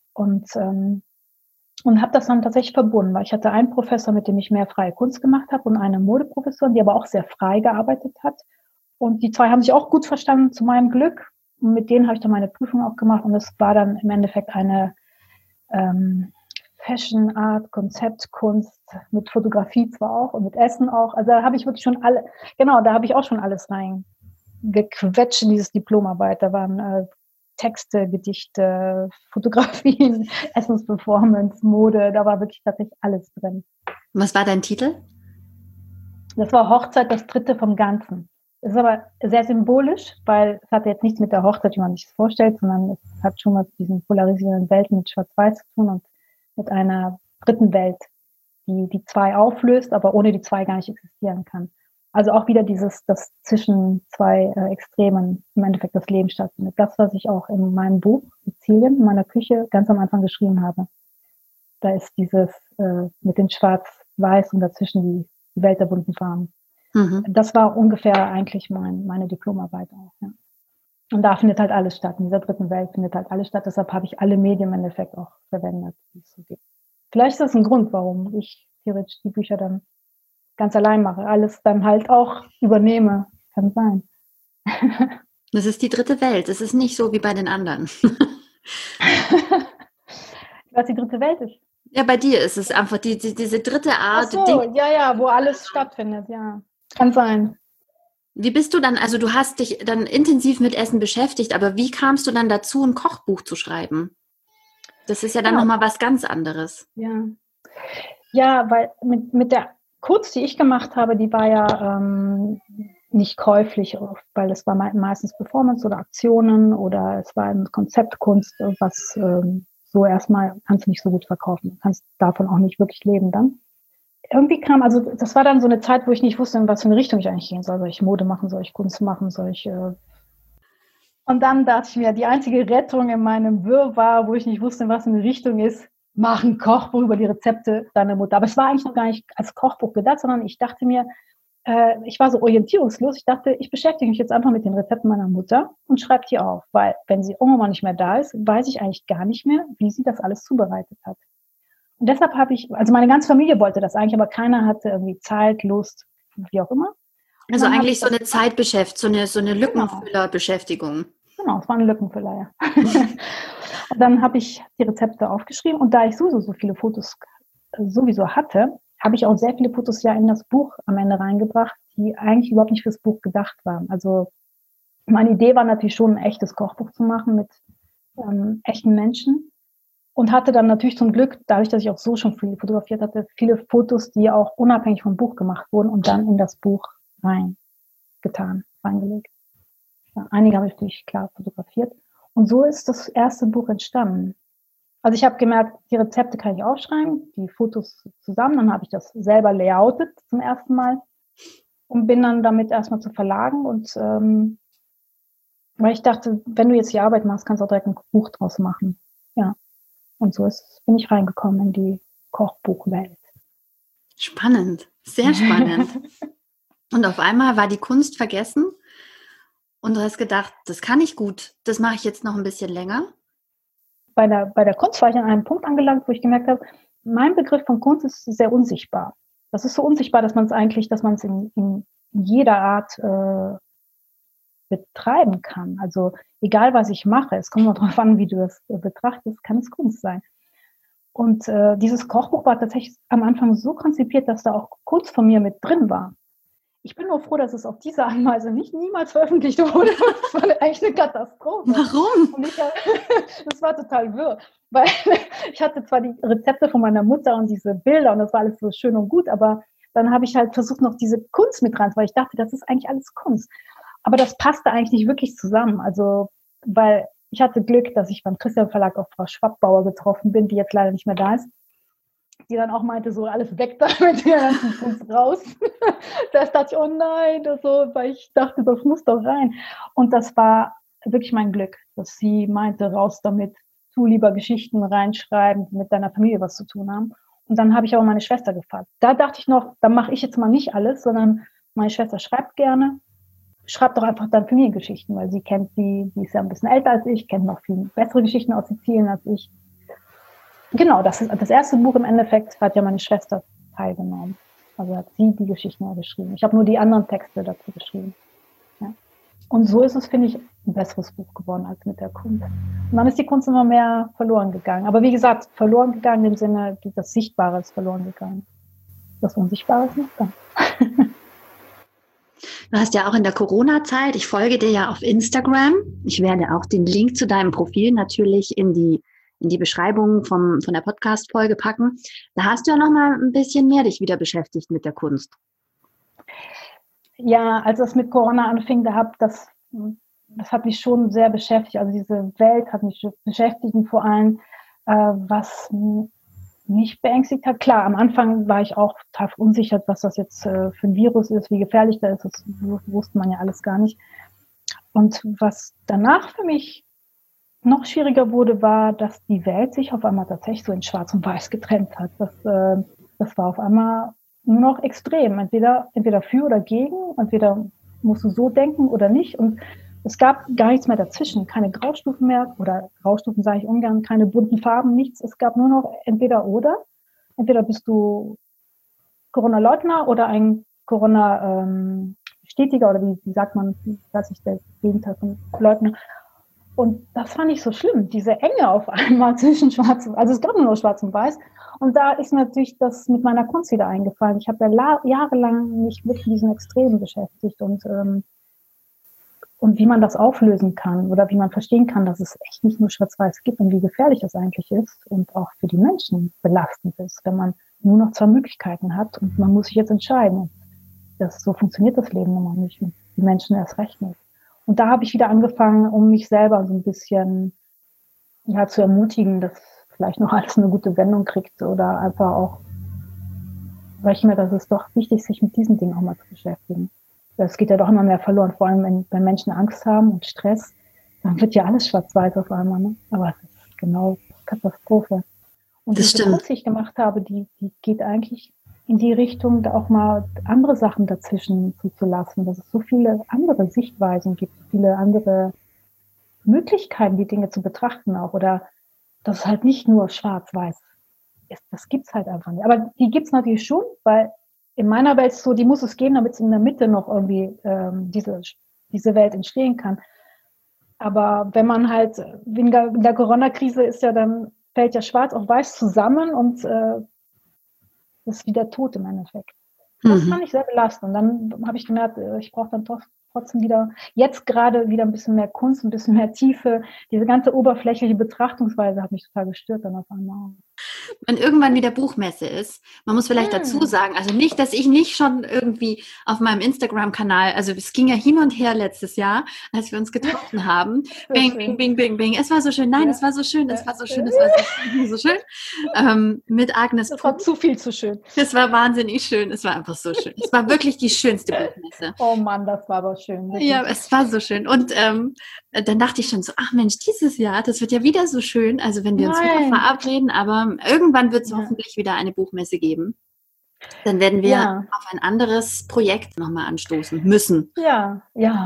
Und habe das dann tatsächlich verbunden, weil ich hatte einen Professor, mit dem ich mehr freie Kunst gemacht habe und eine Modeprofessorin, die aber auch sehr frei gearbeitet hat. Und die zwei haben sich auch gut verstanden, zu meinem Glück. Und mit denen habe ich dann meine Prüfung auch gemacht. Und es war dann im Endeffekt eine Fashion Art, Konzeptkunst, mit Fotografie zwar auch und mit Essen auch. Also da habe ich wirklich schon da habe ich auch schon alles reingequetscht in dieses Diplomarbeit. Da waren Texte, Gedichte, Fotografien, Essensperformance, Mode, da war wirklich tatsächlich alles drin. Was war dein Titel? Das war Hochzeit, das dritte vom Ganzen. Das ist aber sehr symbolisch, weil es hatte jetzt nichts mit der Hochzeit, wie man sich das vorstellt, sondern es hat schon mit diesen polarisierenden Welten mit Schwarz-Weiß zu tun und mit einer dritten Welt, die die zwei auflöst, aber ohne die zwei gar nicht existieren kann. Also auch wieder das zwischen zwei Extremen im Endeffekt das Leben stattfindet. Das, was ich auch in meinem Buch Sizilien, in meiner Küche ganz am Anfang geschrieben habe. Da ist dieses mit den Schwarz-Weiß und dazwischen die Welt der bunten Farben. Mhm. Das war ungefähr eigentlich meine Diplomarbeit auch. Ja. Und da findet halt alles statt. In dieser dritten Welt findet halt alles statt. Deshalb habe ich alle Medien im Endeffekt auch verwendet, die es so gibt. Vielleicht ist das ein Grund, warum ich theoretisch die Bücher dann ganz allein mache. Alles dann halt auch übernehme. Kann sein. Das ist die dritte Welt. Es ist nicht so wie bei den anderen. Was die dritte Welt ist? Ja, bei dir ist es einfach diese dritte Art. Ach so, ja, wo alles stattfindet, ja. Kann sein. Wie bist du dann, also du hast dich dann intensiv mit Essen beschäftigt, aber wie kamst du dann dazu, ein Kochbuch zu schreiben? Das ist ja dann nochmal was ganz anderes. Ja, weil mit der Kunst, die ich gemacht habe, die war ja nicht käuflich, weil es war meistens Performance oder Aktionen oder es war eine Konzeptkunst, was so erstmal kannst du nicht so gut verkaufen. Du kannst davon auch nicht wirklich leben dann. Irgendwie also das war dann so eine Zeit, wo ich nicht wusste, in was für eine Richtung ich eigentlich gehen soll. Soll ich Mode machen, soll ich Kunst machen, Und dann dachte ich mir, die einzige Rettung in meinem Wirrwarr, wo ich nicht wusste, in was für eine Richtung ist, mach ein Kochbuch über die Rezepte deiner Mutter. Aber es war eigentlich noch gar nicht als Kochbuch gedacht, sondern ich dachte mir, ich war so orientierungslos. Ich dachte, ich beschäftige mich jetzt einfach mit den Rezepten meiner Mutter und schreibe die auf. Weil wenn sie irgendwann mal nicht mehr da ist, weiß ich eigentlich gar nicht mehr, wie sie das alles zubereitet hat. Und deshalb also meine ganze Familie wollte das eigentlich, aber keiner hatte irgendwie Zeit, Lust, wie auch immer. Also eigentlich so eine Zeitbeschäftigung, so eine Lückenfüllerbeschäftigung. Genau, es war eine Lückenfüller, ja. Und dann habe ich die Rezepte aufgeschrieben und da ich so viele Fotos sowieso hatte, habe ich auch sehr viele Fotos ja in das Buch am Ende reingebracht, die eigentlich überhaupt nicht fürs Buch gedacht waren. Also meine Idee war natürlich schon, ein echtes Kochbuch zu machen mit echten Menschen. Und hatte dann natürlich zum Glück, dadurch, dass ich auch so schon viel fotografiert hatte, viele Fotos, die auch unabhängig vom Buch gemacht wurden und dann in das Buch reingelegt. Ja, einige habe ich natürlich klar fotografiert. Und so ist das erste Buch entstanden. Also ich habe gemerkt, die Rezepte kann ich aufschreiben, die Fotos zusammen, dann habe ich das selber layoutet zum ersten Mal und bin dann damit erstmal zu Verlagen und weil ich dachte, wenn du jetzt die Arbeit machst, kannst du auch direkt ein Buch draus machen. Ja. Und so bin ich reingekommen in die Kochbuchwelt. Spannend, sehr spannend. Und auf einmal war die Kunst vergessen und du hast gedacht, das kann ich gut, das mache ich jetzt noch ein bisschen länger. Bei der Kunst war ich an einem Punkt angelangt, wo ich gemerkt habe, mein Begriff von Kunst ist sehr unsichtbar. Das ist so unsichtbar, dass man es in jeder Art betreiben kann. Also egal, was ich mache, es kommt nur darauf an, wie du es betrachtest, kann es Kunst sein. Und dieses Kochbuch war tatsächlich am Anfang so konzipiert, dass da auch Kunst von mir mit drin war. Ich bin nur froh, dass es auf diese Art und Weise niemals veröffentlicht wurde. Das war eigentlich eine Katastrophe. Warum? Das war total wirr. Weil ich hatte zwar die Rezepte von meiner Mutter und diese Bilder und das war alles so schön und gut, aber dann habe ich halt versucht, noch diese Kunst mit rein, weil ich dachte, das ist eigentlich alles Kunst. Aber das passte eigentlich nicht wirklich zusammen. Also, weil ich hatte Glück, dass ich beim Christian Verlag auf Frau Schwabbauer getroffen bin, die jetzt leider nicht mehr da ist. Die dann auch meinte, so alles weg da mit der ganzen Kunst raus. Das dachte ich, oh nein, weil ich dachte, das muss doch rein. Und das war wirklich mein Glück, dass sie meinte, raus damit, tu lieber Geschichten reinschreiben, die mit deiner Familie was zu tun haben. Und dann habe ich aber meine Schwester gefragt. Da dachte ich noch, dann mache ich jetzt mal nicht alles, sondern meine Schwester schreibt gerne. Schreibt doch einfach dann Familiengeschichten, weil sie kennt die ist ja ein bisschen älter als ich, kennt noch viel bessere Geschichten aus Sizilien als ich. Genau, das ist das erste Buch im Endeffekt, hat ja meine Schwester teilgenommen. Also hat sie die Geschichten ja geschrieben. Ich habe nur die anderen Texte dazu geschrieben. Ja. Und so ist es, finde ich, ein besseres Buch geworden als mit der Kunst. Und dann ist die Kunst immer mehr verloren gegangen. Aber wie gesagt, verloren gegangen im Sinne, das Sichtbare ist verloren gegangen. Das Unsichtbare ist noch da. Du hast ja auch in der Corona-Zeit, ich folge dir ja auf Instagram. Ich werde auch den Link zu deinem Profil natürlich in die Beschreibung von der Podcast-Folge packen. Da hast du ja noch mal ein bisschen mehr dich wieder beschäftigt mit der Kunst. Ja, als es mit Corona anfing, das hat mich schon sehr beschäftigt. Also diese Welt hat mich beschäftigt und vor allem, was mich beängstigt hat. Klar, am Anfang war ich auch total unsicher, was das jetzt für ein Virus ist, wie gefährlich das ist. Das wusste man ja alles gar nicht. Und was danach für mich noch schwieriger wurde, war, dass die Welt sich auf einmal tatsächlich so in Schwarz und Weiß getrennt hat. Das war auf einmal nur noch extrem. Entweder für oder gegen, entweder musst du so denken oder nicht. Und es gab gar nichts mehr dazwischen, keine Graustufen mehr, oder Graustufen sage ich ungern, keine bunten Farben, nichts. Es gab nur noch entweder oder. Entweder bist du Corona-Leugner oder ein Corona-Stetiger, oder wie sagt man, weiß ich, der Gegenteil von Leugner. Und das fand ich so schlimm, diese Enge auf einmal zwischen Schwarz und Weiß. Also es gab nur noch Schwarz und Weiß. Und da ist mir natürlich das mit meiner Kunst wieder eingefallen. Ich habe ja jahrelang mich mit diesen Extremen beschäftigt und wie man das auflösen kann oder wie man verstehen kann, dass es echt nicht nur Schwarz-Weiß gibt und wie gefährlich das eigentlich ist und auch für die Menschen belastend ist, wenn man nur noch 2 Möglichkeiten hat und man muss sich jetzt entscheiden. So funktioniert das Leben immer nicht und die Menschen erst recht nicht. Und da habe ich wieder angefangen, um mich selber so ein bisschen zu ermutigen, dass vielleicht noch alles eine gute Wendung kriegt oder einfach auch, weil ich mir, das ist doch wichtig, sich mit diesen Dingen auch mal zu beschäftigen. Es geht ja doch immer mehr verloren, vor allem wenn Menschen Angst haben und Stress, dann wird ja alles schwarz-weiß auf einmal. Ne? Aber das ist genau Katastrophe. Und diese Kunst, die ich gemacht habe, die geht eigentlich in die Richtung, da auch mal andere Sachen dazwischen zuzulassen, dass es so viele andere Sichtweisen gibt, viele andere Möglichkeiten, die Dinge zu betrachten auch. Oder dass es halt nicht nur schwarz-weiß ist. Das gibt's halt einfach nicht. Aber die gibt's natürlich schon, weil in meiner Welt ist so, die muss es geben, damit es in der Mitte noch irgendwie diese Welt entstehen kann. Aber wenn man halt, in der Corona-Krise ist ja dann, fällt ja schwarz auf weiß zusammen und das ist wieder tot im Endeffekt. Das fand ich sehr belastend. Und dann habe ich gemerkt, ich brauche dann trotzdem jetzt gerade wieder ein bisschen mehr Kunst, ein bisschen mehr Tiefe. Diese ganze oberflächliche Betrachtungsweise hat mich total gestört dann auf einmal. Wenn irgendwann wieder Buchmesse ist, man muss vielleicht dazu sagen, also nicht, dass ich nicht schon irgendwie auf meinem Instagram-Kanal, also es ging ja hin und her letztes Jahr, als wir uns getroffen haben. Bing, bing, bing, bing, bing. Es war so schön. Nein, es war so schön, es war so schön, es war so schön. Mit Agnes. Das war zu viel zu schön. Es war wahnsinnig schön, es war einfach so schön. Es war wirklich die schönste Buchmesse. Oh Mann, das war aber schön. Wirklich. Ja, es war so schön. Und dann dachte ich schon so, ach Mensch, dieses Jahr, das wird ja wieder so schön. Also wenn wir uns wieder verabreden, aber irgendwann wird es hoffentlich wieder eine Buchmesse geben. Dann werden wir auf ein anderes Projekt nochmal anstoßen müssen. Ja,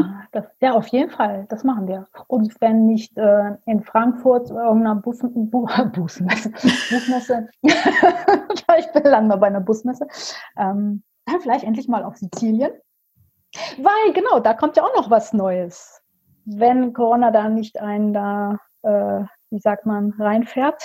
auf jeden Fall. Das machen wir. Und wenn nicht in Frankfurt irgendeiner Buchmesse, ich bin lange mal bei einer Busmesse, dann vielleicht endlich mal auf Sizilien. Weil, genau, da kommt ja auch noch was Neues. Wenn Corona da nicht einen wie sagt man, reinfährt.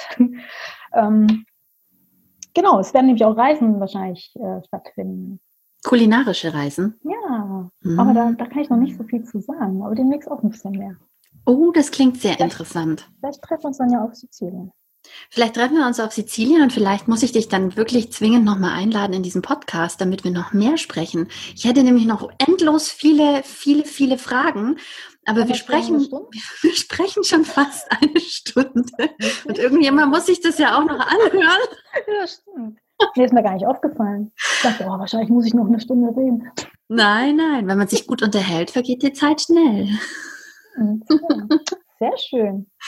Genau, es werden nämlich auch Reisen wahrscheinlich stattfinden. Kulinarische Reisen? Ja, aber da kann ich noch nicht so viel zu sagen, aber demnächst auch ein bisschen mehr. Oh, das klingt sehr interessant. Vielleicht treffen wir uns dann ja auf Sizilien. Vielleicht treffen wir uns auf Sizilien und vielleicht muss ich dich dann wirklich zwingend nochmal einladen in diesen Podcast, damit wir noch mehr sprechen. Ich hätte nämlich noch endlos viele Fragen, aber wir sprechen schon fast eine Stunde. Und irgendjemand muss sich das ja auch noch anhören. Ja, stimmt. Mir ist mir gar nicht aufgefallen. Ich dachte, wahrscheinlich muss ich noch eine Stunde reden. Nein, wenn man sich gut unterhält, vergeht die Zeit schnell. Sehr schön.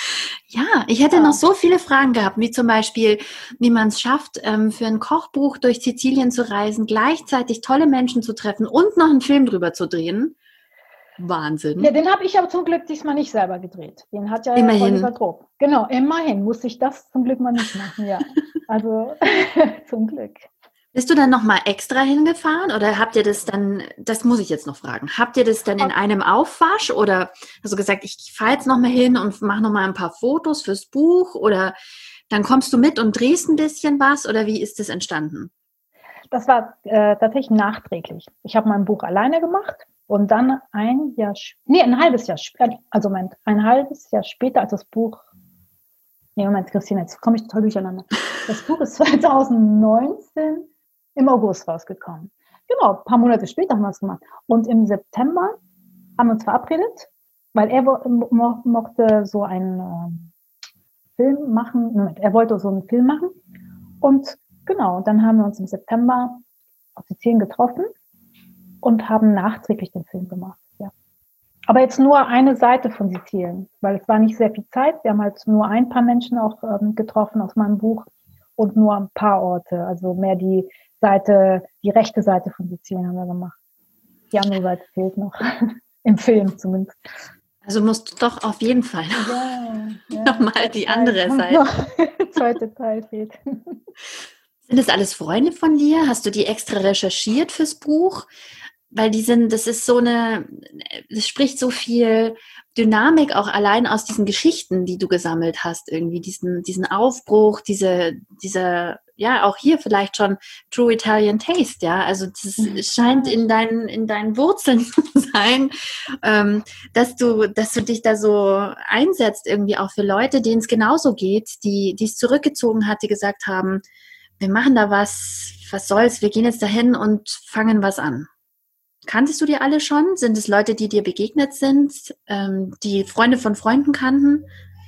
Ja, ich hätte noch so viele Fragen gehabt, wie zum Beispiel, wie man es schafft, für ein Kochbuch durch Sizilien zu reisen, gleichzeitig tolle Menschen zu treffen und noch einen Film drüber zu drehen. Wahnsinn. Ja, den habe ich aber zum Glück diesmal nicht selber gedreht. Den hat ja Immerhin. Oliver Drob. Genau, immerhin musste ich das zum Glück mal nicht machen, ja. Also zum Glück. Bist du dann nochmal extra hingefahren oder habt ihr das dann, das muss ich jetzt noch fragen, habt ihr das dann in einem Aufwasch oder hast du gesagt, ich fahre jetzt nochmal hin und mache nochmal ein paar Fotos fürs Buch oder dann kommst du mit und drehst ein bisschen was oder wie ist das entstanden? Das war tatsächlich nachträglich. Ich habe mein Buch alleine gemacht und dann ein halbes Jahr später, ein halbes Jahr später als das Buch, Christine, jetzt komme ich total durcheinander. Das Buch ist 2019 im August rausgekommen. Genau, ein paar Monate später haben wir es gemacht. Und im September haben wir uns verabredet, weil er mochte so einen Film machen. Er wollte so einen Film machen. Und genau, dann haben wir uns im September auf Sizilien getroffen und haben nachträglich den Film gemacht. Ja. Aber jetzt nur eine Seite von Sizilien, weil es war nicht sehr viel Zeit. Wir haben halt nur ein paar Menschen auch getroffen aus meinem Buch und nur ein paar Orte. Also mehr die rechte Seite von Sizilien haben wir gemacht. Die andere Seite fehlt noch. Im Film zumindest. Also musst du doch auf jeden Fall nochmal die andere Seite. Zweite Teil fehlt. Sind das alles Freunde von dir? Hast du die extra recherchiert fürs Buch? Weil es spricht so viel Dynamik auch allein aus diesen Geschichten, die du gesammelt hast, irgendwie diesen Aufbruch, ja, auch hier vielleicht schon True Italian Taste, ja, also das scheint in deinen Wurzeln zu sein, dass du dich da so einsetzt irgendwie auch für Leute, denen es genauso geht, die es zurückgezogen hat, die gesagt haben, wir machen da was soll's, wir gehen jetzt dahin und fangen was an. Kanntest du die alle schon? Sind es Leute, die dir begegnet sind, die Freunde von Freunden kannten?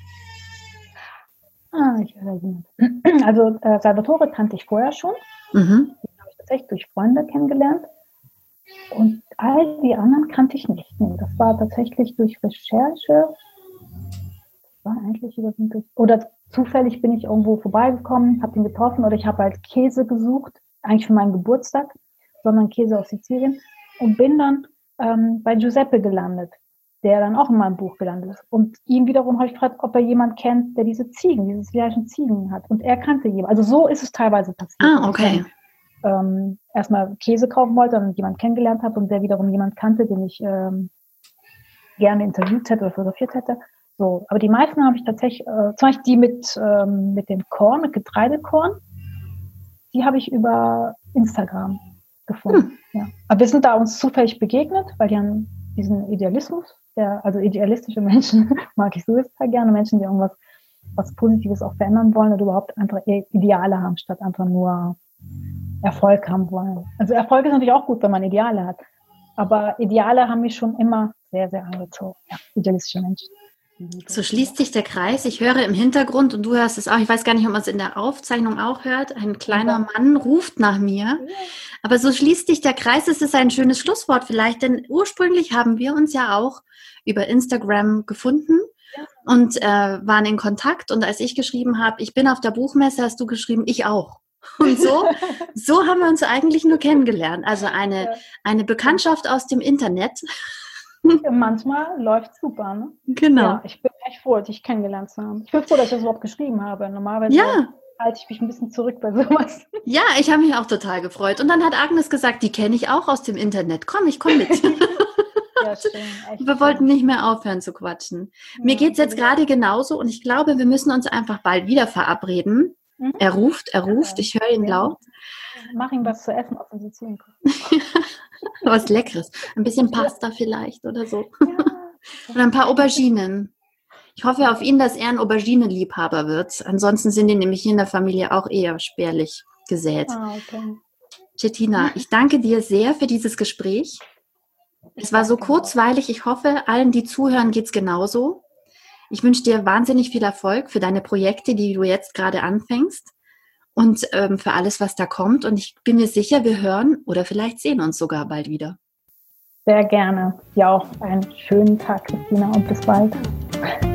Ich weiß nicht. Also Salvatore kannte ich vorher schon. Den habe ich tatsächlich durch Freunde kennengelernt. Und all die anderen kannte ich nicht. Nee, das war tatsächlich durch Recherche. Das war eigentlich oder zufällig bin ich irgendwo vorbeigekommen, habe ihn getroffen oder ich habe halt Käse gesucht, eigentlich für meinen Geburtstag, sondern Käse aus Sizilien. Und bin dann bei Giuseppe gelandet, der dann auch in meinem Buch gelandet ist. Und ihn wiederum habe ich gefragt, ob er jemanden kennt, der diese sizilianischen Ziegen hat. Und er kannte jemanden. Also so ist es teilweise passiert. Ah, okay. Erstmal Käse kaufen wollte und jemanden kennengelernt habe und der wiederum jemanden kannte, den ich gerne interviewt hätte oder fotografiert hätte. So, aber die meisten habe ich tatsächlich, zum Beispiel die mit dem Korn, mit Getreidekorn, die habe ich über Instagram gefunden. Ja. Aber wir sind da uns zufällig begegnet, weil die haben diesen Idealismus, also idealistische Menschen mag ich sowieso gerne, Menschen, die irgendwas was Positives auch verändern wollen oder überhaupt einfach Ideale haben, statt einfach nur Erfolg haben wollen. Also Erfolg ist natürlich auch gut, wenn man Ideale hat, aber Ideale haben mich schon immer sehr, sehr angezogen. Ja, idealistische Menschen. So schließt sich der Kreis. Ich höre im Hintergrund und du hörst es auch. Ich weiß gar nicht, ob man es in der Aufzeichnung auch hört. Ein kleiner Mann ruft nach mir. Aber so schließt sich der Kreis. Es ist ein schönes Schlusswort vielleicht, denn ursprünglich haben wir uns ja auch über Instagram gefunden und waren in Kontakt. Und als ich geschrieben habe, ich bin auf der Buchmesse, hast du geschrieben, ich auch. Und so haben wir uns eigentlich nur kennengelernt. Also eine Bekanntschaft aus dem Internet. Manchmal läuft es super, ne? Genau. Ja, ich bin echt froh, dich kennengelernt zu haben. Ich bin froh, dass ich das überhaupt geschrieben habe. Normalerweise halte ich mich ein bisschen zurück bei sowas. Ja, ich habe mich auch total gefreut. Und dann hat Agnes gesagt, die kenne ich auch aus dem Internet. Komm, ich komme mit. Ja, stimmt. Wir wollten nicht mehr aufhören zu quatschen. Mir geht es jetzt gerade genauso und ich glaube, wir müssen uns einfach bald wieder verabreden. Er ruft, ich höre ihn laut. Mach ihm was zu essen aus dem Sizilien. Was Leckeres. Ein bisschen Pasta vielleicht oder so. Oder ein paar Auberginen. Ich hoffe auf ihn, dass er ein Auberginenliebhaber wird. Ansonsten sind die nämlich hier in der Familie auch eher spärlich gesät. Okay. Cettina, ich danke dir sehr für dieses Gespräch. Es war so kurzweilig. Ich hoffe, allen, die zuhören, geht es genauso. Ich wünsche dir wahnsinnig viel Erfolg für deine Projekte, die du jetzt gerade anfängst und für alles, was da kommt. Und ich bin mir sicher, wir hören oder vielleicht sehen uns sogar bald wieder. Sehr gerne. Dir auch einen schönen Tag, Christina, und bis bald.